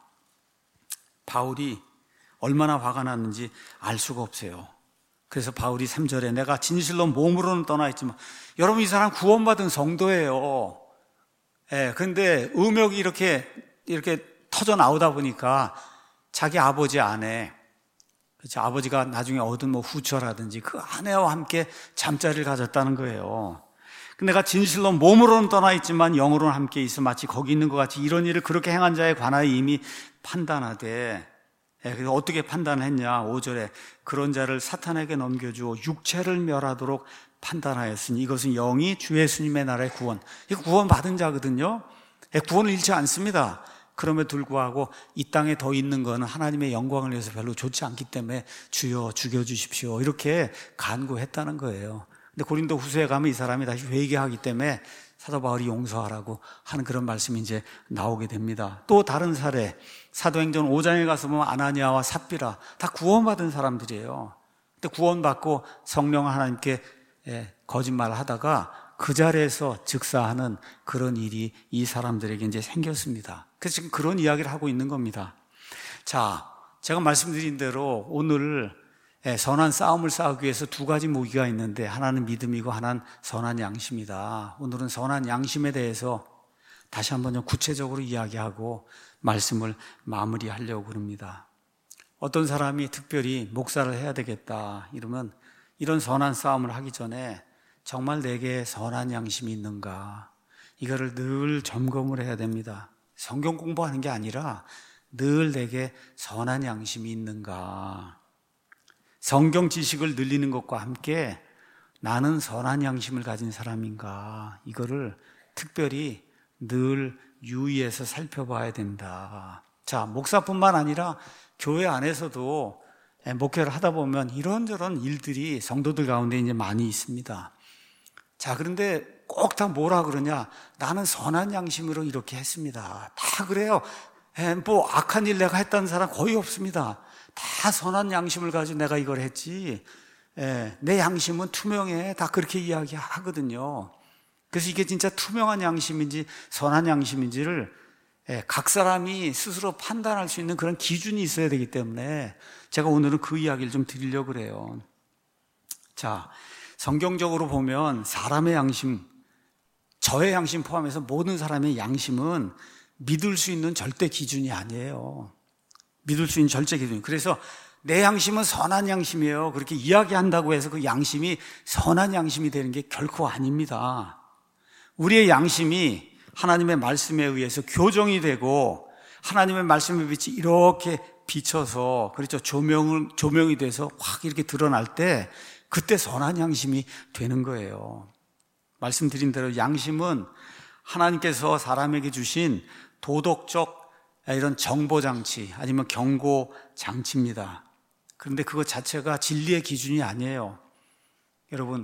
Speaker 1: 바울이 얼마나 화가 났는지 알 수가 없어요. 그래서 바울이 삼 절에 내가 진실로 몸으로는 떠나 있지만, 여러분 이 사람 구원받은 성도예요. 예, 근데 음욕이 이렇게 이렇게 터져 나오다 보니까 자기 아버지 아내, 그렇죠? 아버지가 나중에 얻은 뭐 후처라든지 그 아내와 함께 잠자리를 가졌다는 거예요. 내가 진실로 몸으로는 떠나 있지만 영으로는 함께 있어 마치 거기 있는 것 같이 이런 일을 그렇게 행한 자에 관하여 이미 판단하되, 예, 그래서 어떻게 판단을 했냐? 오 절에 그런 자를 사탄에게 넘겨주어 육체를 멸하도록 판단하였으니 이것은 영이 주 예수님의 나라의 구원, 이거 구원받은 자거든요. 예, 구원을 잃지 않습니다. 그럼에도 불구하고 이 땅에 더 있는 거는 하나님의 영광을 위해서 별로 좋지 않기 때문에 주여 죽여주십시오 이렇게 간구했다는 거예요. 근데 고린도 후서에 가면 이 사람이 다시 회개하기 때문에 사도 바울이 용서하라고 하는 그런 말씀이 이제 나오게 됩니다. 또 다른 사례, 사도행전 오 장에 가서 보면 아나니아와 삽비라 다 구원받은 사람들이에요. 근데 구원받고 성령 하나님께 거짓말을 하다가 그 자리에서 즉사하는 그런 일이 이 사람들에게 이제 생겼습니다. 그래서 지금 그런 이야기를 하고 있는 겁니다. 자, 제가 말씀드린 대로 오늘 선한 싸움을 싸우기 위해서 두 가지 무기가 있는데 하나는 믿음이고 하나는 선한 양심이다. 오늘은 선한 양심에 대해서 다시 한번 좀 구체적으로 이야기하고 말씀을 마무리하려고 합니다. 어떤 사람이 특별히 목사를 해야 되겠다 이러면 이런 선한 싸움을 하기 전에 정말 내게 선한 양심이 있는가, 이거를 늘 점검을 해야 됩니다. 성경 공부하는 게 아니라 늘 내게 선한 양심이 있는가. 성경 지식을 늘리는 것과 함께 나는 선한 양심을 가진 사람인가, 이거를 특별히 늘 유의해서 살펴봐야 된다. 자, 목사뿐만 아니라 교회 안에서도 목회를 하다 보면 이런저런 일들이 성도들 가운데 이제 많이 있습니다. 자, 그런데 꼭 다 뭐라 그러냐? 나는 선한 양심으로 이렇게 했습니다. 다 그래요. 에, 뭐 악한 일 내가 했다는 사람 거의 없습니다. 다 선한 양심을 가지고 내가 이걸 했지. 에, 내 양심은 투명해. 다 그렇게 이야기하거든요. 그래서 이게 진짜 투명한 양심인지 선한 양심인지를 에, 각 사람이 스스로 판단할 수 있는 그런 기준이 있어야 되기 때문에 제가 오늘은 그 이야기를 좀 드리려고 그래요. 자, 성경적으로 보면 사람의 양심, 저의 양심 포함해서 모든 사람의 양심은 믿을 수 있는 절대 기준이 아니에요. 믿을 수 있는 절대 기준. 그래서 내 양심은 선한 양심이에요. 그렇게 이야기한다고 해서 그 양심이 선한 양심이 되는 게 결코 아닙니다. 우리의 양심이 하나님의 말씀에 의해서 교정이 되고 하나님의 말씀의 빛이 이렇게 비쳐서, 그렇죠, 조명을, 조명이 돼서 확 이렇게 드러날 때 그때 선한 양심이 되는 거예요. 말씀드린 대로 양심은 하나님께서 사람에게 주신 도덕적 이런 정보장치 아니면 경고장치입니다. 그런데 그것 자체가 진리의 기준이 아니에요. 여러분,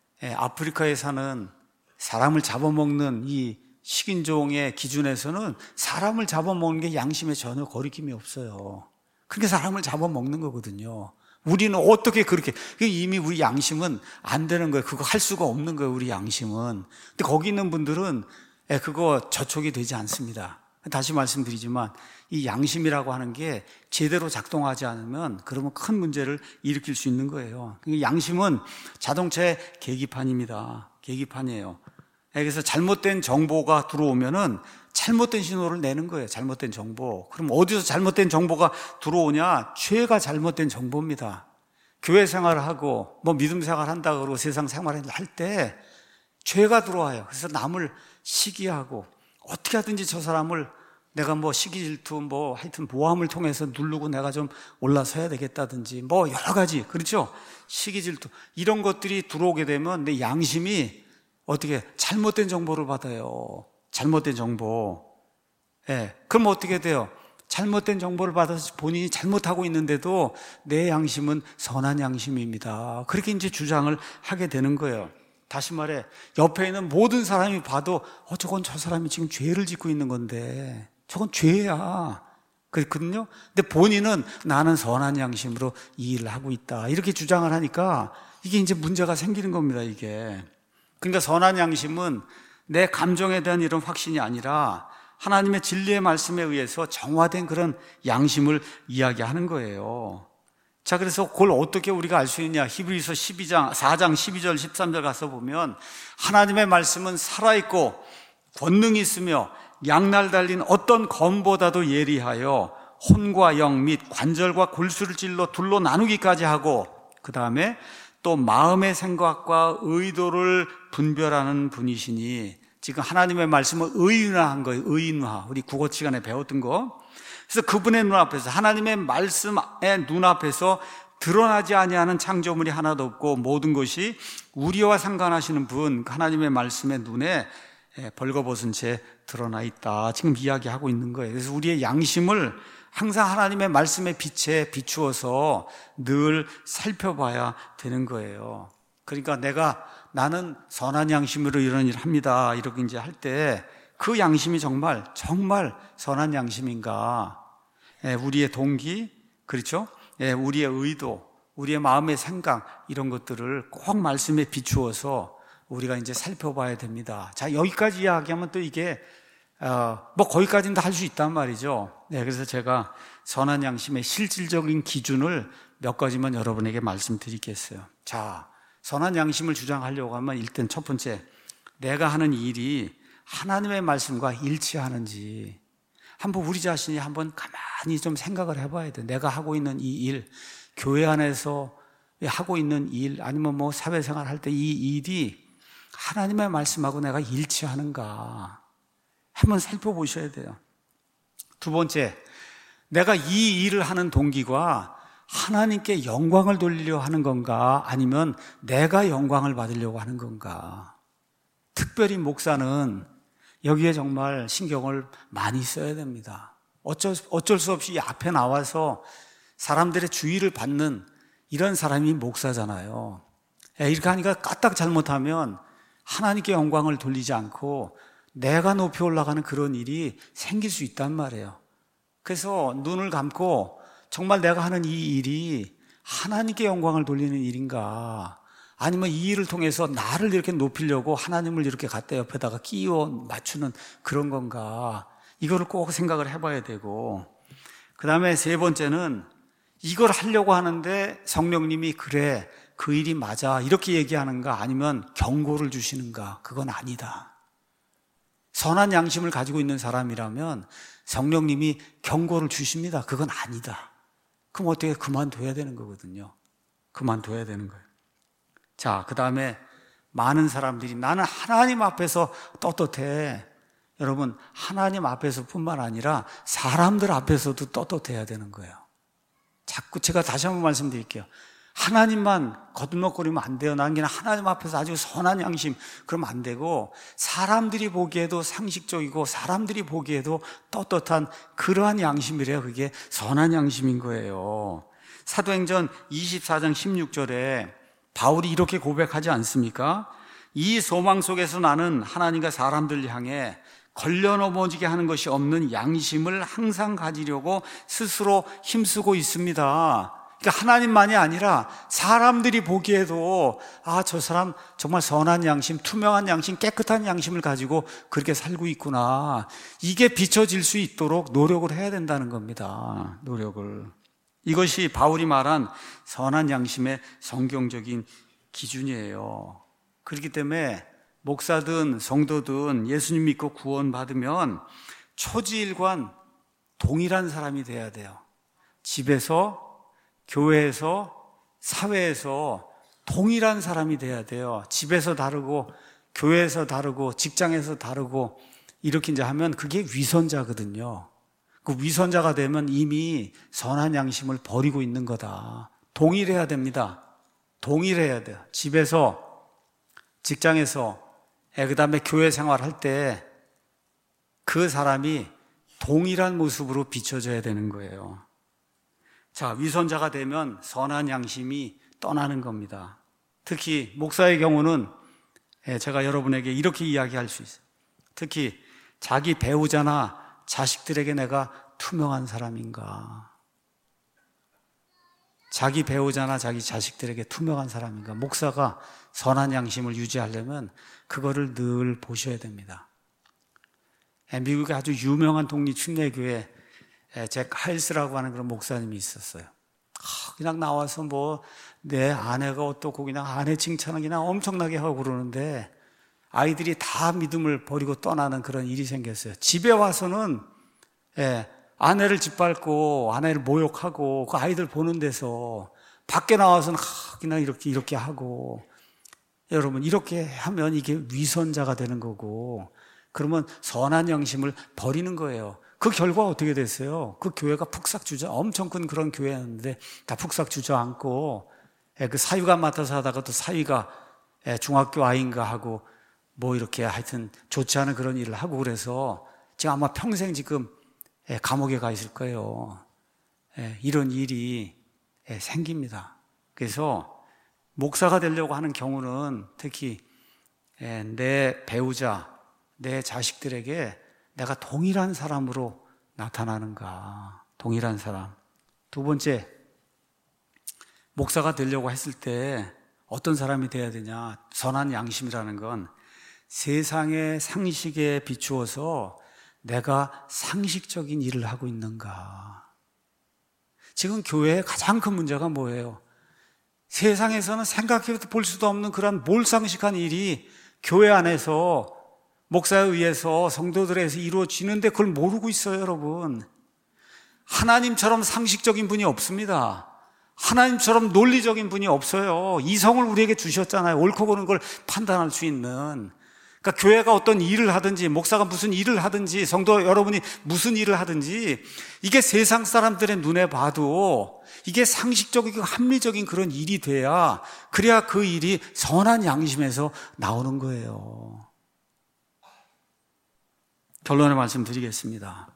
Speaker 1: 아프리카에 사는 사람을 잡아먹는 이 식인종의 기준에서는 사람을 잡아먹는 게 양심에 전혀 거리낌이 없어요. 그렇게 사람을 잡아먹는 거거든요. 우리는 어떻게 그렇게, 이미 우리 양심은 안 되는 거예요. 그거 할 수가 없는 거예요, 우리 양심은. 근데 거기 있는 분들은 그거 저촉이 되지 않습니다. 다시 말씀드리지만 이 양심이라고 하는 게 제대로 작동하지 않으면 그러면 큰 문제를 일으킬 수 있는 거예요. 양심은 자동차의 계기판입니다. 계기판이에요. 그래서 잘못된 정보가 들어오면은 잘못된 신호를 내는 거예요. 잘못된 정보. 그럼 어디서 잘못된 정보가 들어오냐? 죄가 잘못된 정보입니다. 교회 생활을 하고 뭐 믿음 생활을 한다고 그러고 세상 생활을 할 때 죄가 들어와요. 그래서 남을 시기하고 어떻게 하든지 저 사람을 내가 뭐 시기 질투 뭐 하여튼 모함을 통해서 누르고 내가 좀 올라서야 되겠다든지 뭐 여러 가지, 그렇죠? 시기 질투 이런 것들이 들어오게 되면 내 양심이 어떻게 잘못된 정보를 받아요. 잘못된 정보. 예. 그럼 어떻게 돼요? 잘못된 정보를 받아서 본인이 잘못하고 있는데도 내 양심은 선한 양심입니다. 그렇게 이제 주장을 하게 되는 거예요. 다시 말해, 옆에 있는 모든 사람이 봐도 어, 저건 저 사람이 지금 죄를 짓고 있는 건데 저건 죄야. 그렇거든요. 근데 본인은 나는 선한 양심으로 이 일을 하고 있다. 이렇게 주장을 하니까 이게 이제 문제가 생기는 겁니다, 이게. 그러니까 선한 양심은 내 감정에 대한 이런 확신이 아니라 하나님의 진리의 말씀에 의해서 정화된 그런 양심을 이야기하는 거예요. 자, 그래서 그걸 어떻게 우리가 알 수 있냐? 히브리서 십이 장, 사 장 십이 절 십삼 절 가서 보면 하나님의 말씀은 살아있고 권능이 있으며 양날 달린 어떤 검보다도 예리하여 혼과 영 및 관절과 골수를 찔러 둘로 나누기까지 하고, 그 다음에 또 마음의 생각과 의도를 분별하는 분이시니, 지금 하나님의 말씀을 의인화한 거예요. 의인화. 우리 국어 시간에 배웠던 거. 그래서 그분의 눈앞에서, 하나님의 말씀의 눈앞에서 드러나지 아니하는 창조물이 하나도 없고 모든 것이 우리와 상관하시는 분, 하나님의 말씀의 눈에 벌거벗은 채 드러나 있다. 지금 이야기하고 있는 거예요. 그래서 우리의 양심을 항상 하나님의 말씀의 빛에 비추어서 늘 살펴봐야 되는 거예요. 그러니까 내가 나는 선한 양심으로 이런 일을 합니다. 이렇게 이제 할 때 그 양심이 정말 정말 선한 양심인가? 예, 우리의 동기, 그렇죠? 예, 우리의 의도, 우리의 마음의 생각 이런 것들을 꼭 말씀에 비추어서 우리가 이제 살펴봐야 됩니다. 자, 여기까지 이야기하면 또 이게 어, 뭐 거기까지는 다 할 수 있단 말이죠. 네, 그래서 제가 선한 양심의 실질적인 기준을 몇 가지만 여러분에게 말씀드리겠어요. 자, 선한 양심을 주장하려고 하면 일단 첫 번째, 내가 하는 일이 하나님의 말씀과 일치하는지 한번 우리 자신이 한번 가만히 좀 생각을 해봐야 돼. 내가 하고 있는 이 일, 교회 안에서 하고 있는 일, 아니면 뭐 사회생활 할 때 이 일이 하나님의 말씀하고 내가 일치하는가 한번 살펴보셔야 돼요. 두 번째, 내가 이 일을 하는 동기가 하나님께 영광을 돌리려 하는 건가, 아니면 내가 영광을 받으려고 하는 건가. 특별히 목사는 여기에 정말 신경을 많이 써야 됩니다. 어쩔, 어쩔 수 없이 앞에 나와서 사람들의 주의를 받는 이런 사람이 목사잖아요. 이렇게 하니까 까딱 잘못하면 하나님께 영광을 돌리지 않고 내가 높이 올라가는 그런 일이 생길 수 있단 말이에요. 그래서 눈을 감고 정말 내가 하는 이 일이 하나님께 영광을 돌리는 일인가, 아니면 이 일을 통해서 나를 이렇게 높이려고 하나님을 이렇게 갖다 옆에다가 끼워 맞추는 그런 건가, 이거를 꼭 생각을 해봐야 되고, 그 다음에 세 번째는 이걸 하려고 하는데 성령님이 그래 그 일이 맞아 이렇게 얘기하는가, 아니면 경고를 주시는가. 그건 아니다. 선한 양심을 가지고 있는 사람이라면 성령님이 경고를 주십니다. 그건 아니다. 그럼 어떻게 그만둬야 되는 거거든요. 그만둬야 되는 거예요. 자, 그 다음에 많은 사람들이 나는 하나님 앞에서 떳떳해. 여러분, 하나님 앞에서 뿐만 아니라 사람들 앞에서도 떳떳해야 되는 거예요. 자꾸 제가 다시 한번 말씀드릴게요. 하나님만 거듭먹거리면 안 돼요. 난 그냥 하나님 앞에서 아주 선한 양심, 그러면 안 되고, 사람들이 보기에도 상식적이고 사람들이 보기에도 떳떳한 그러한 양심이래요. 그게 선한 양심인 거예요. 사도행전 이십사 장 십육 절에 바울이 이렇게 고백하지 않습니까? 이 소망 속에서 나는 하나님과 사람들 향해 걸려 넘어지게 하는 것이 없는 양심을 항상 가지려고 스스로 힘쓰고 있습니다. 그러니까 하나님만이 아니라 사람들이 보기에도 아, 저 사람 정말 선한 양심, 투명한 양심, 깨끗한 양심을 가지고 그렇게 살고 있구나, 이게 비춰질 수 있도록 노력을 해야 된다는 겁니다. 노력을. 이것이 바울이 말한 선한 양심의 성경적인 기준이에요. 그렇기 때문에 목사든 성도든 예수님 믿고 구원받으면 초지일관 동일한 사람이 돼야 돼요. 집에서, 교회에서, 사회에서 동일한 사람이 돼야 돼요. 집에서 다르고 교회에서 다르고 직장에서 다르고 이렇게 이제 하면 그게 위선자거든요. 그 위선자가 되면 이미 선한 양심을 버리고 있는 거다. 동일해야 됩니다. 동일해야 돼요. 집에서, 직장에서, 그 다음에 교회 생활할 때 그 사람이 동일한 모습으로 비춰져야 되는 거예요. 자, 위선자가 되면 선한 양심이 떠나는 겁니다. 특히 목사의 경우는 제가 여러분에게 이렇게 이야기할 수 있어요. 특히 자기 배우자나 자식들에게 내가 투명한 사람인가. 자기 배우자나 자기 자식들에게 투명한 사람인가? 목사가 선한 양심을 유지하려면 그거를 늘 보셔야 됩니다. 미국의 아주 유명한 독립침례교회 잭 하일스라고 하는 그런 목사님이 있었어요. 그냥 나와서 뭐 내 아내가 어떻고 그냥 아내 칭찬을 그냥 엄청나게 하고 그러는데 아이들이 다 믿음을 버리고 떠나는 그런 일이 생겼어요. 집에 와서는 예, 아내를 짓밟고 아내를 모욕하고 그 아이들 보는 데서 밖에 나와서는 그냥 이렇게 이렇게 하고, 여러분 이렇게 하면 이게 위선자가 되는 거고, 그러면 선한 양심을 버리는 거예요. 그 결과 어떻게 됐어요? 그 교회가 푹싹 주저, 엄청 큰 그런 교회였는데 다 푹싹 주저앉고, 그 사위가 맡아서 하다가 또 사위가 중학교 아이인가 하고 뭐 이렇게 하여튼 좋지 않은 그런 일을 하고, 그래서 지금 아마 평생 지금 감옥에 가 있을 거예요. 이런 일이 생깁니다. 그래서 목사가 되려고 하는 경우는 특히 내 배우자, 내 자식들에게 내가 동일한 사람으로 나타나는가, 동일한 사람. 두 번째, 목사가 되려고 했을 때 어떤 사람이 돼야 되냐? 선한 양심이라는 건 세상의 상식에 비추어서 내가 상식적인 일을 하고 있는가. 지금 교회의 가장 큰 문제가 뭐예요? 세상에서는 생각해 볼 수도 없는 그런 몰상식한 일이 교회 안에서 목사에 의해서 성도들에서 이루어지는데 그걸 모르고 있어요, 여러분. 하나님처럼 상식적인 분이 없습니다. 하나님처럼 논리적인 분이 없어요. 이성을 우리에게 주셨잖아요. 옳고 그른 걸 판단할 수 있는. 그러니까 교회가 어떤 일을 하든지, 목사가 무슨 일을 하든지, 성도 여러분이 무슨 일을 하든지, 이게 세상 사람들의 눈에 봐도 이게 상식적이고 합리적인 그런 일이 돼야, 그래야 그 일이 선한 양심에서 나오는 거예요. 결론의 말씀 드리겠습니다.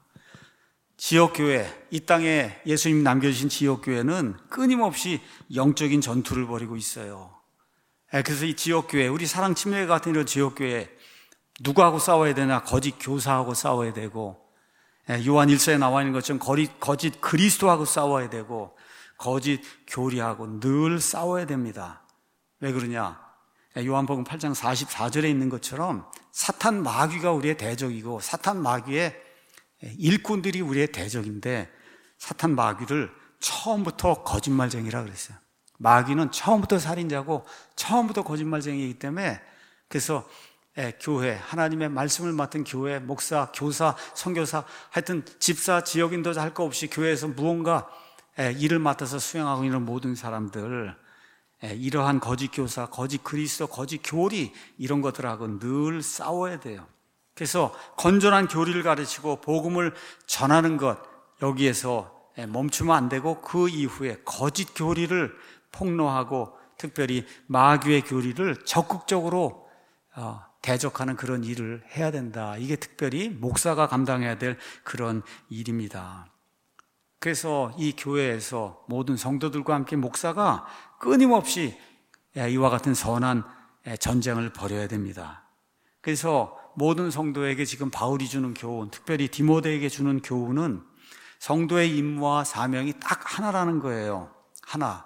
Speaker 1: 지역교회, 이 땅에 예수님이 남겨주신 지역교회는 끊임없이 영적인 전투를 벌이고 있어요. 그래서 이 지역교회, 우리 사랑침례 같은 이런 지역교회, 누구하고 싸워야 되나? 거짓 교사하고 싸워야 되고, 요한 일서에 나와 있는 것처럼 거짓 그리스도하고 싸워야 되고, 거짓 교리하고 늘 싸워야 됩니다. 왜 그러냐? 요한복음 팔 장 사십사 절에 있는 것처럼 사탄 마귀가 우리의 대적이고, 사탄 마귀의 일꾼들이 우리의 대적인데, 사탄 마귀를 처음부터 거짓말쟁이라 그랬어요. 마귀는 처음부터 살인자고 처음부터 거짓말쟁이이기 때문에, 그래서 교회, 하나님의 말씀을 맡은 교회, 목사, 교사, 선교사, 하여튼 집사, 지역인도자 할 거 없이 교회에서 무언가 일을 맡아서 수행하고 있는 모든 사람들, 이러한 거짓 교사, 거짓 그리스도, 거짓 교리, 이런 것들하고 늘 싸워야 돼요. 그래서 건전한 교리를 가르치고 복음을 전하는 것, 여기에서 멈추면 안 되고, 그 이후에 거짓 교리를 폭로하고 특별히 마귀의 교리를 적극적으로 대적하는 그런 일을 해야 된다. 이게 특별히 목사가 감당해야 될 그런 일입니다. 그래서 이 교회에서 모든 성도들과 함께 목사가 끊임없이 이와 같은 선한 전쟁을 벌여야 됩니다. 그래서 모든 성도에게 지금 바울이 주는 교훈, 특별히 디모데에게 주는 교훈은 성도의 임무와 사명이 딱 하나라는 거예요. 하나.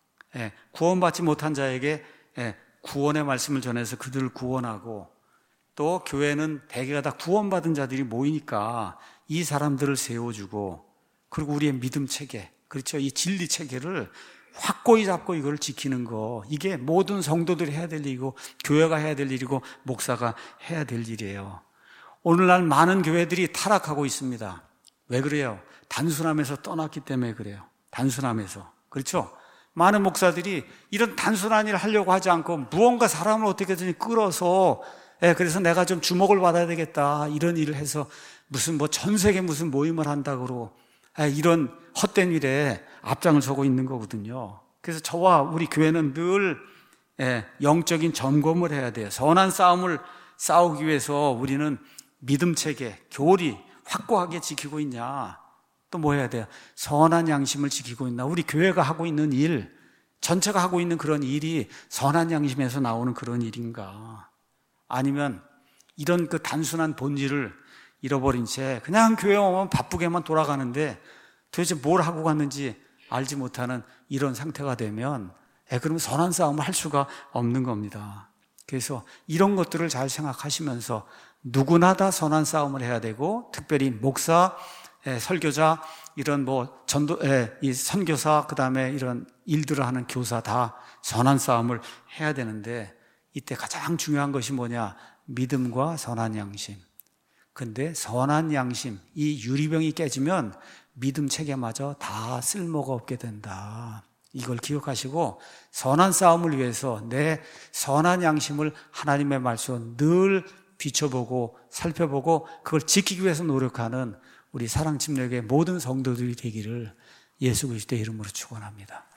Speaker 1: 구원받지 못한 자에게 구원의 말씀을 전해서 그들을 구원하고, 또 교회는 대개가 다 구원받은 자들이 모이니까 이 사람들을 세워주고, 그리고 우리의 믿음 체계, 그렇죠? 이 진리 체계를 확고히 잡고 이걸 지키는 거, 이게 모든 성도들이 해야 될 일이고 교회가 해야 될 일이고 목사가 해야 될 일이에요. 오늘날 많은 교회들이 타락하고 있습니다. 왜 그래요? 단순함에서 떠났기 때문에 그래요. 단순함에서. 그렇죠? 많은 목사들이 이런 단순한 일을 하려고 하지 않고 무언가 사람을 어떻게든 끌어서, 예, 그래서 내가 좀 주목을 받아야 되겠다, 이런 일을 해서 무슨 뭐 전 세계 무슨 모임을 한다고, 예, 이런 헛된 일에 앞장을 서고 있는 거거든요. 그래서 저와 우리 교회는 늘 예, 영적인 점검을 해야 돼요. 선한 싸움을 싸우기 위해서 우리는 믿음 체계, 교리 확고하게 지키고 있냐, 또 뭐 해야 돼요? 선한 양심을 지키고 있나? 우리 교회가 하고 있는 일, 전체가 하고 있는 그런 일이 선한 양심에서 나오는 그런 일인가? 아니면 이런 그 단순한 본질을 잃어버린 채 그냥 교회 오면 바쁘게만 돌아가는데 도대체 뭘 하고 갔는지 알지 못하는 이런 상태가 되면 에, 그러면 선한 싸움을 할 수가 없는 겁니다. 그래서 이런 것들을 잘 생각하시면서 누구나 다 선한 싸움을 해야 되고, 특별히 목사, 에, 설교자, 이런 뭐 전도, 에, 이 선교사, 그 다음에 이런 일들을 하는 교사 다 선한 싸움을 해야 되는데, 이때 가장 중요한 것이 뭐냐? 믿음과 선한 양심. 근데 선한 양심, 이 유리병이 깨지면 믿음 체계마저 다 쓸모가 없게 된다. 이걸 기억하시고 선한 싸움을 위해서 내 선한 양심을 하나님의 말씀으로 늘 비춰보고 살펴보고 그걸 지키기 위해서 노력하는 우리 사랑침략의 모든 성도들이 되기를 예수 그리스도의 이름으로 축원합니다.